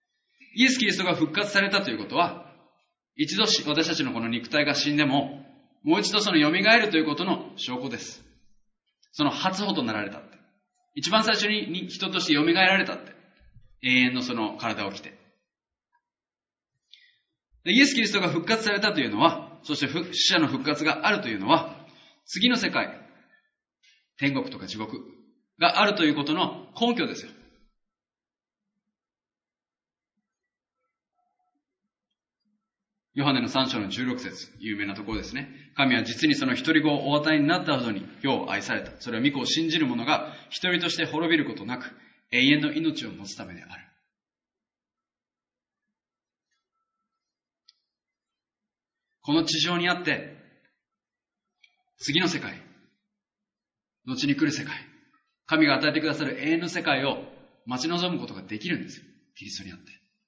イエス・キリストが復活されたということは、一度私たちのこの肉体が死んでも、 もう一度その蘇るということの証拠です。その初歩となられたって。一番最初に人として蘇られたって。永遠のその体を着て。でイエス・キリストが復活されたというのは、そして死者の復活があるというのは、次の世界、天国とか地獄があるということの根拠ですよ。ヨハネの3章の16節、有名なところですね。神は実にその一人子をお与えになったほどに世を愛された。それは御子を信じる者が一人として滅びることなく、永遠の命を持つためである。この地上にあって、次の世界、後に来る世界、神が与えてくださる永遠の世界を待ち望むことができるんですよ。キリストにあって。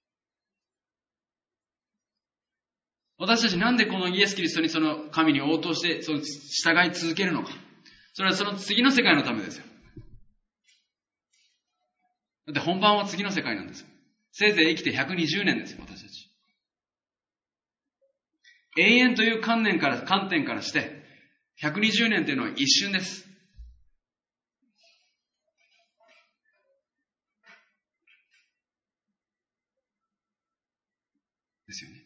私たちなんでこのイエス・キリストにその神に応答してその従い続けるのか。それはその次の世界のためですよ。だって本番は次の世界なんですよ。せいぜい生きて120年ですよ、私たち。永遠という観点からして、120年というのは一瞬です。ですよね。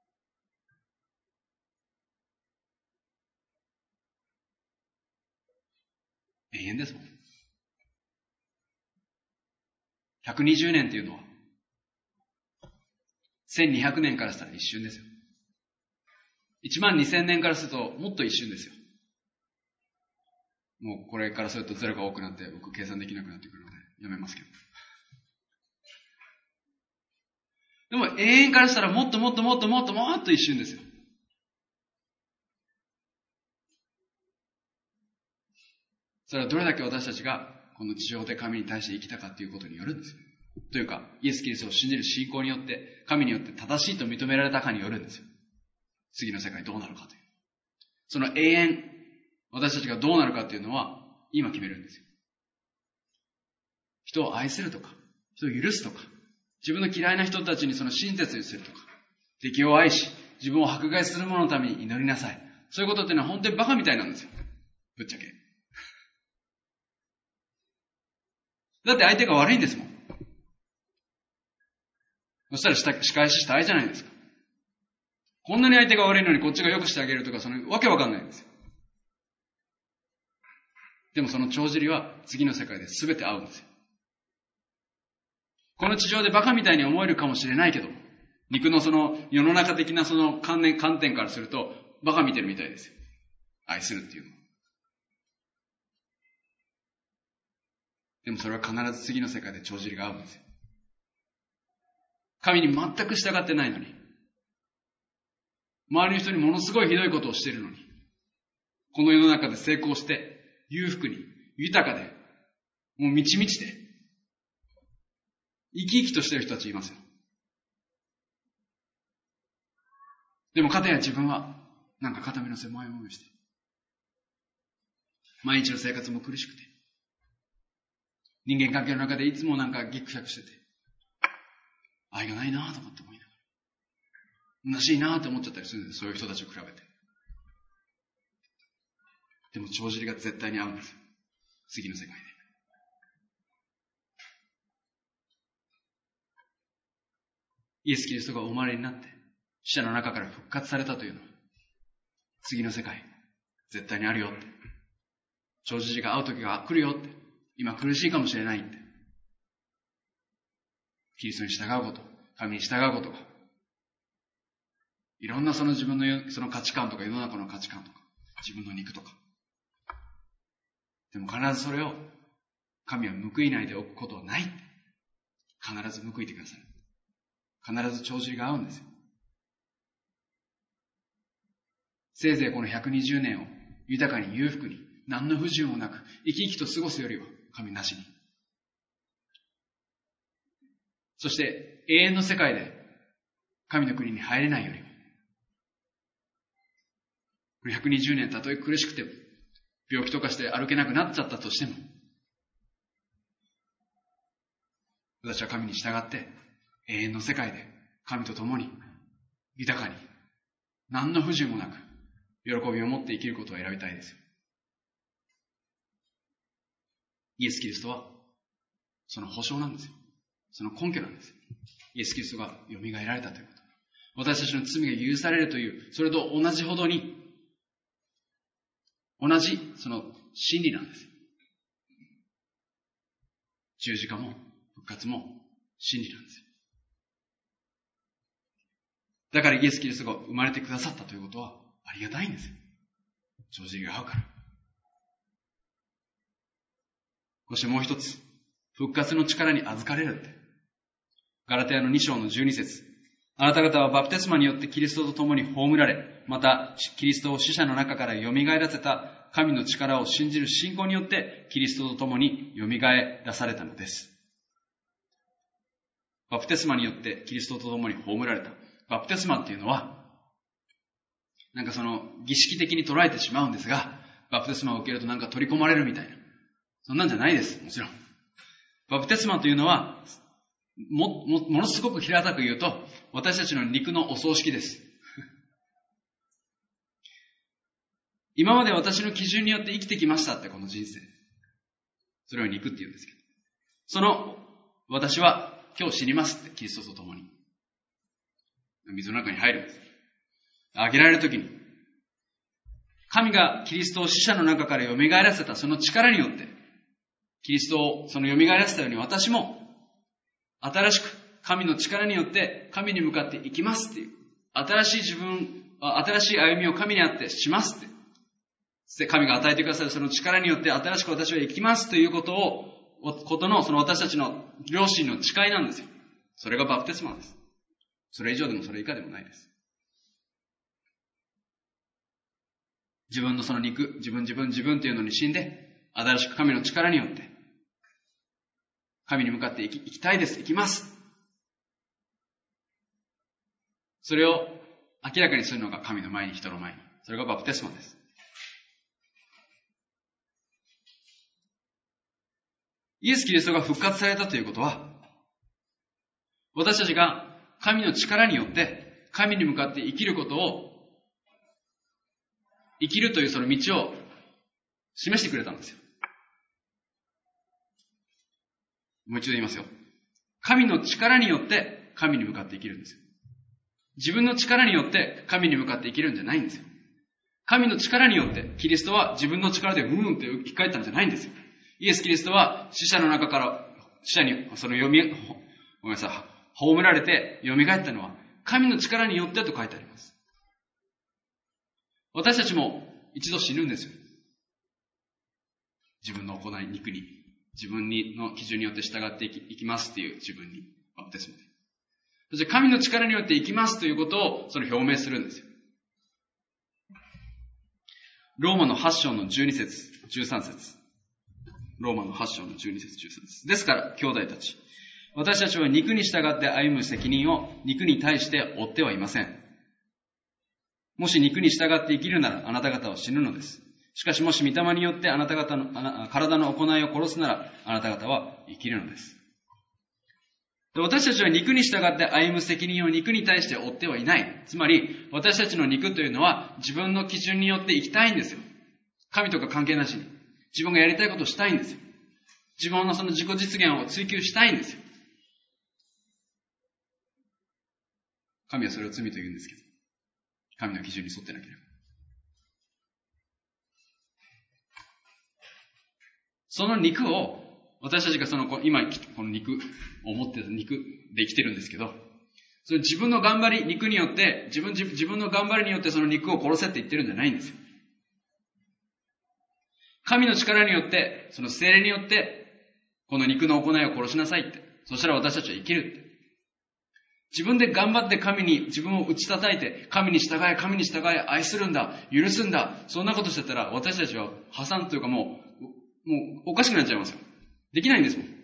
永遠ですもん。120年というのは、1200年からしたら一瞬ですよ。12000年からするともっと一瞬ですよ。もうこれからするとゼロが多くなって僕計算できなくなってくるのでやめますけど。でも永遠からしたらもっともっともっともっともっと一瞬ですよ。それはどれだけ私たちがこの地上で神に対して生きたかということによるんですよ。というか、イエス・キリストを信じる信仰によって、神によって正しいと認められたかによるんですよ。次の世界どうなるかという。その永遠、私たちがどうなるかというのは、今決めるんですよ。人を愛するとか、人を許すとか、自分の嫌いな人たちにその親切にするとか、敵を愛し、自分を迫害する者のために祈りなさい。そういうことっていうのは本当にバカみたいなんですよ。ぶっちゃけ。だって相手が悪いんですもん。そしたら仕返ししたいじゃないですか。こんなに相手が悪いのにこっちが良くしてあげるとか、そのわけわかんないんですよ。でもその帳尻は次の世界で全て合うんですよ。この地上でバカみたいに思えるかもしれないけど、肉のその世の中的なその観点からするとバカ見てるみたいですよ。愛するっていうのは。でもそれは必ず次の世界で帳尻が合うんですよ。神に全く従ってないのに、周りの人にものすごいひどいことをしているのに、この世の中で成功して、裕福に、豊かで、もう満ち満ちて、生き生きとしている人たちいますよ。でもかたや自分は、なんか肩身の狭い思いをして、毎日の生活も苦しくて、人間関係の中でいつもなんかギクシャクしてて、愛がないなぁとかって思いながら、虚しいなぁって思っちゃったりするんです。そういう人たちを比べて。でも帳尻が絶対に合うんですよ。次の世界で。イエス・キリストがお生まれになって、死者の中から復活されたというのは、次の世界、絶対にあるよって。帳尻が合う時が来るよって。今苦しいかもしれないって。キリストに従うこと、神に従うことが、いろんなその自分のその価値観とか世の中の価値観とか、自分の肉とか。でも必ずそれを神は報いないでおくことはない。必ず報いてくださる。必ず帳尻が合うんですよ。せいぜいこの120年を豊かに裕福に何の不自由もなく生き生きと過ごすよりは神なしに。そして永遠の世界で神の国に入れないよりも、これ120年たとえ苦しくても病気とかして歩けなくなっちゃったとしても、私は神に従って永遠の世界で神と共に豊かに何の不自由もなく喜びを持って生きることを選びたいですよ。イエス・キリストはその保証なんですよ。その根拠なんですよ。イエス・キリストが蘇られたということ。私たちの罪が許されるという、それと同じほどに、同じその真理なんですよ。十字架も復活も真理なんですよ。だからイエス・キリストが生まれてくださったということはありがたいんですよ。帳尻が合うから。そしてもう一つ、復活の力に預かれるって。ガラテヤの2章の12節。あなた方はバプテスマによってキリストと共に葬られ、またキリストを死者の中から蘇らせた神の力を信じる信仰によってキリストと共に蘇らされたのです。バプテスマによってキリストと共に葬られた。バプテスマっていうのは、なんかその儀式的に捉えてしまうんですが、バプテスマを受けるとなんか取り込まれるみたいな。そんなんじゃないです。もちろん。バプテスマというのは、ものすごく平たく言うと、私たちの肉のお葬式です。今まで私の基準によって生きてきましたって、この人生。それを肉って言うんですけど。その私は今日死にますって、キリストと共に。水の中に入るんです。あげられるときに、神がキリストを死者の中から蘇らせたその力によって、キリストをその蘇らせたように私も、新しく神の力によって神に向かっていきますっていう、新しい歩みを神にあってしますって。そして神が与えてくださるその力によって新しく私は生きますということのその私たちの良心の誓いなんですよ。それがバプテスマです。それ以上でもそれ以下でもないです。自分のその肉、自分というのに死んで、新しく神の力によって、神に向かって生きたいです。生きます。それを明らかにするのが神の前に、人の前に。それがバプテスマです。イエス・キリストが復活されたということは、私たちが神の力によって神に向かって生きることを、生きるというその道を示してくれたんですよ。もう一度言いますよ。神の力によって神に向かって生きるんですよ。自分の力によって神に向かって生きるんじゃないんですよ。神の力によって、キリストは自分の力でって生き返ったんじゃないんですよ。イエス・キリストは死者の中から、死者に葬られて蘇ったのは神の力によってと書いてあります。私たちも一度死ぬんですよ。自分の行い、肉に。自分の基準によって従っていきますっていう自分に。バプテスマで。そして神の力によって生きますということをその表明するんですよ。ローマの8章の12節、13節。ローマの8章の12節、13節。ですから、兄弟たち。私たちは肉に従って歩む責任を肉に対して負ってはいません。もし肉に従って生きるならあなた方は死ぬのです。しかしもし御霊によってあなた方の体の行いを殺すならあなた方は生きるのです。私たちは肉に従って歩む責任を肉に対して負ってはいない。つまり私たちの肉というのは自分の基準によって生きたいんですよ。神とか関係なしに。自分がやりたいことをしたいんですよ。自分のその自己実現を追求したいんですよ。神はそれを罪と言うんですけど、神の基準に沿ってなければ。その肉を、私たちが今、この肉を持っている肉で生きてるんですけど、それ自分の頑張り、肉によって、自分の頑張りによってその肉を殺せって言ってるんじゃないんですよ。神の力によって、その聖霊によって、この肉の行いを殺しなさいって。そしたら私たちは生きるって。自分で頑張って神に自分を打ち叩いて、神に従え、愛するんだ、許すんだ。そんなことしてたら、私たちは破産というかもうおかしくなっちゃいますよ。できないんですもん。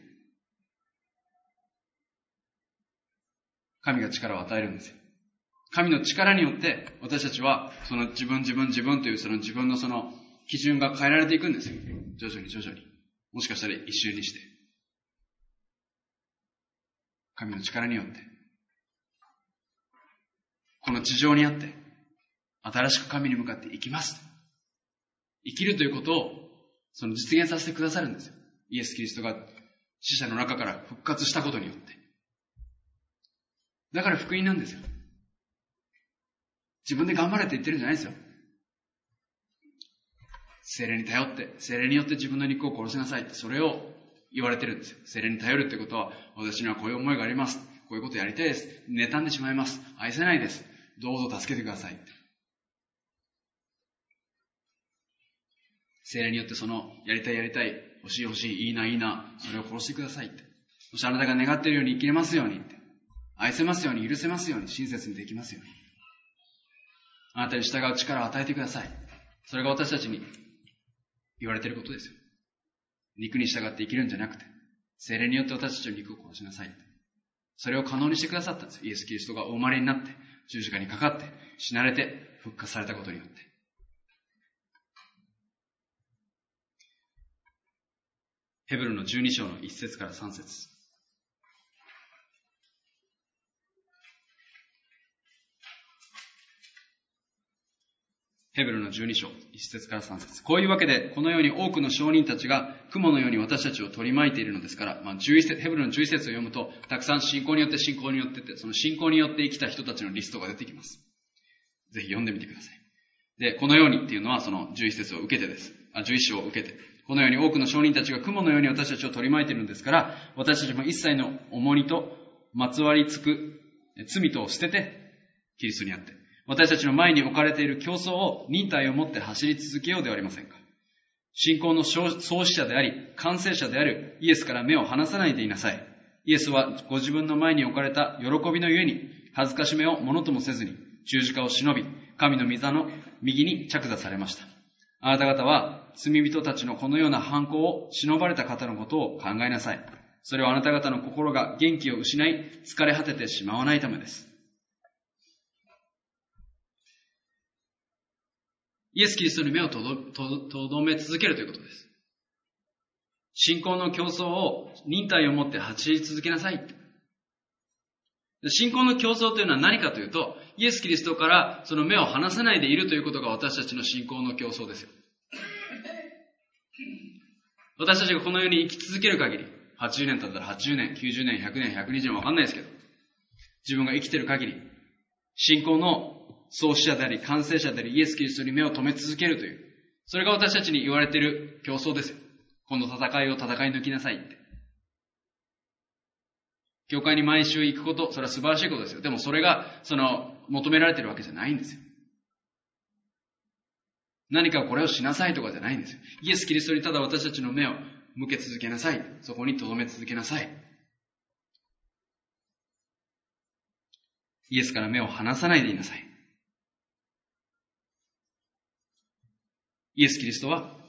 神が力を与えるんですよ。神の力によって、私たちは、その自分というその自分のその基準が変えられていくんですよ。徐々に。もしかしたら一瞬にして。神の力によって。この地上にあって、 新しく神に向かって生きます。生きるということをその実現させてくださるんですよ。イエス・キリストが死者の中から復活したことによって。だから福音なんですよ。自分で頑張れって言ってるんじゃないですよ。聖霊に頼って、聖霊によって自分の肉を殺しなさいって、それを言われてるんですよ。聖霊に頼るってことは、私にはこういう思いがあります。こういうことやりたいです。妬んでしまいます。愛せないです。どうぞ助けてくださいって。聖霊によってその、やりたい、欲しい、いいな、それを殺してくださいって。そしてあなたが願っているように生きれますようにって。愛せますように、許せますように、親切にできますように。あなたに従う力を与えてください。それが私たちに言われていることですよ。肉に従って生きるんじゃなくて、聖霊によって私たちの肉を殺しなさい。それを可能にしてくださったんです。イエス・キリストがお生まれになって、十字架にかかって、死なれて、復活されたことによって。ヘブルの12章の1節から3節。ヘブルの12章、1節から3節。こういうわけで、このように多くの証人たちが雲のように私たちを取り巻いているのですから、ヘブルの11節を読むと、たくさん信仰によってって、その信仰によって生きた人たちのリストが出てきます。ぜひ読んでみてください。で、このようにっていうのはその11節を受けてです。11章を受けて。このように多くの証人たちが雲のように私たちを取り巻いているのですから、私たちも一切の重荷とまつわりつく罪とを捨てて、キリストにあって、私たちの前に置かれている競争を忍耐を持って走り続けようではありませんか。信仰の創始者であり、完成者であるイエスから目を離さないでいなさい。イエスはご自分の前に置かれた喜びのゆえに、恥ずかしめをものともせずに、十字架を忍び、神の御座の右に着座されました。あなた方は罪人たちのこのような犯行を忍ばれた方のことを考えなさい。それはあなた方の心が元気を失い、疲れ果ててしまわないためです。イエス・キリストに目をとどめ続けるということです。信仰の競争を忍耐を持って走り続けなさい。信仰の競争というのは何かというと、イエス・キリストからその目を離さないでいるということが私たちの信仰の競争ですよ。私たちがこの世に生き続ける限り、80年経ったら80年、90年、100年、120年わかんないですけど、自分が生きている限り、信仰の創始者であり、完成者であり、イエス・キリストに目を留め続けるという、それが私たちに言われている競争ですよ。この戦いを戦い抜きなさいって。教会に毎週行くこと、それは素晴らしいことですよ。でもそれが、求められているわけじゃないんですよ。何かこれをしなさいとかじゃないんですよ。イエス・キリストにただ私たちの目を向け続けなさい。そこに留め続けなさい。イエスから目を離さないでいなさい。イエス・キリストは、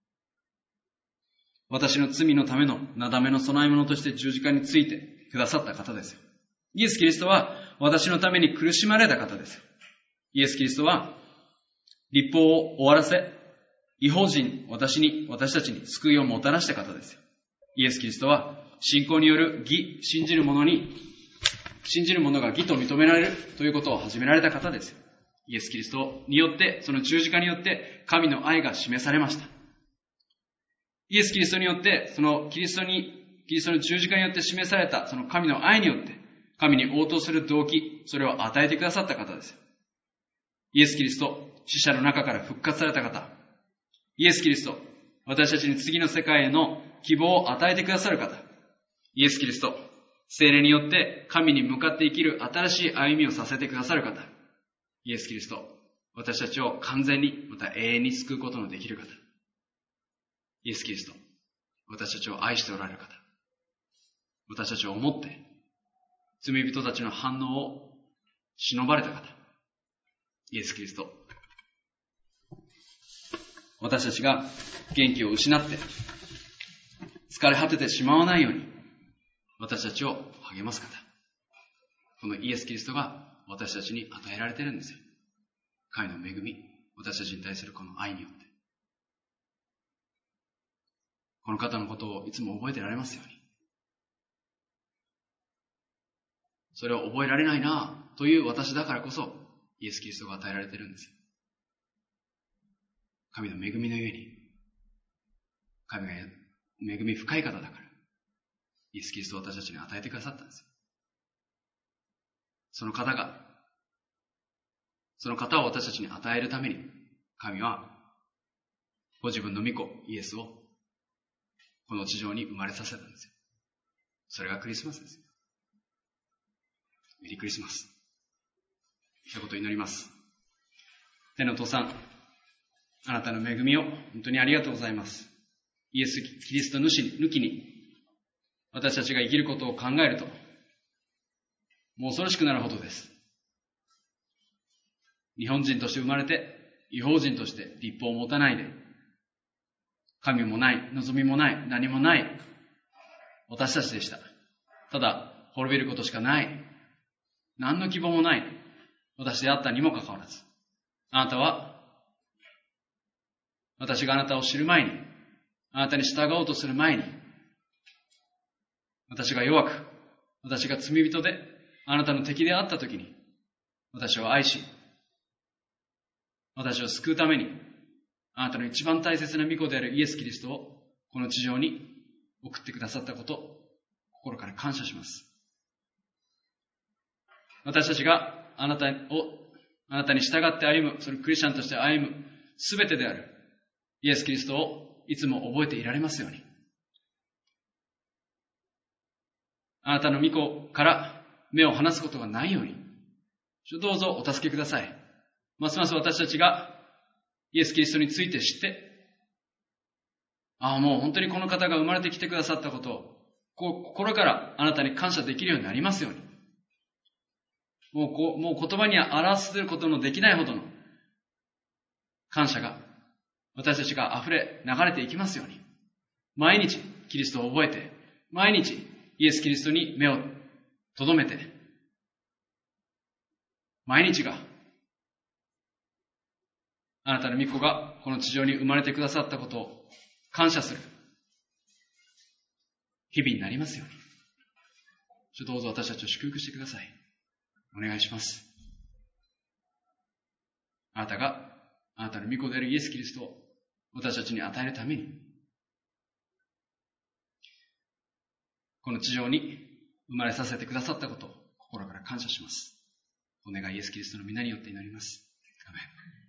私の罪のためのなだめの供え物として十字架についてくださった方ですよ。イエス・キリストは私のために苦しまれた方ですよ。イエス・キリストは律法を終わらせ、異邦人私たちに救いをもたらした方ですよ。イエス・キリストは信仰による義、信じる者が義と認められるということを始められた方ですよ。イエス・キリストによって、その十字架によって神の愛が示されました。イエス・キリストによって、そのキリストの十字架によって示されたその神の愛によって、神に応答する動機、それを与えてくださった方です。イエス・キリスト、死者の中から復活された方。イエス・キリスト、私たちに次の世界への希望を与えてくださる方。イエス・キリスト、聖霊によって神に向かって生きる新しい歩みをさせてくださる方。イエス・キリスト、私たちを完全に、また永遠に救うことのできる方。イエス・キリスト、私たちを愛しておられる方。私たちを思って、罪人たちの反応を忍ばれた方。イエス・キリスト、私たちが元気を失って、疲れ果ててしまわないように、私たちを励ます方。このイエス・キリストが私たちに与えられているんですよ。神の恵み、私たちに対するこの愛によって。この方のことをいつも覚えてられますように。それを覚えられないなという私だからこそ、イエス・キリストが与えられているんですよ。 神の恵みのゆえに、神が恵み深い方だから、イエス・キリストを私たちに与えてくださったんですよ。その方を私たちに与えるために、神はご自分の御子イエスをこの地上に生まれさせたんですよ。それがクリスマスです。メリークリスマス。ということを祈ります。天のお父さん、あなたの恵みを本当にありがとうございます。イエス・キリスト抜きに私たちが生きることを考えると、もう恐ろしくなるほどです。日本人として生まれて、異邦人として立法を持たないで、神もない、望みもない、何もない私たちでした。ただ滅びることしかない、何の希望もない私であったにもかかわらず、あなたは私があなたを知る前に、あなたに従おうとする前に、私が弱く、私が罪人であなたの敵であったときに、私を愛し、私を救うために、あなたの一番大切な御子であるイエス・キリストをこの地上に送ってくださったこと、心から感謝します。私たちがあなたに従って歩む、そのクリスチャンとして歩むすべてであるイエス・キリストをいつも覚えていられますように。あなたの御子から目を離すことがないように、どうぞお助けください。ますます私たちがイエス・キリストについて知って、もう本当にこの方が生まれてきてくださったことを、心からあなたに感謝できるようになりますように。もう言葉には表することのできないほどの感謝が私たちが溢れ流れていきますように。毎日キリストを覚えて、毎日イエス・キリストに目を留めて、毎日があなたの御子がこの地上に生まれてくださったことを感謝する日々になりますように。どうぞ私たちを祝福してください。お願いします。あなたがあなたの御子であるイエス・キリストを私たちに与えるために、この地上に生まれさせてくださったことを心から感謝します。お願いイエス・キリストの皆によって祈ります。アメン。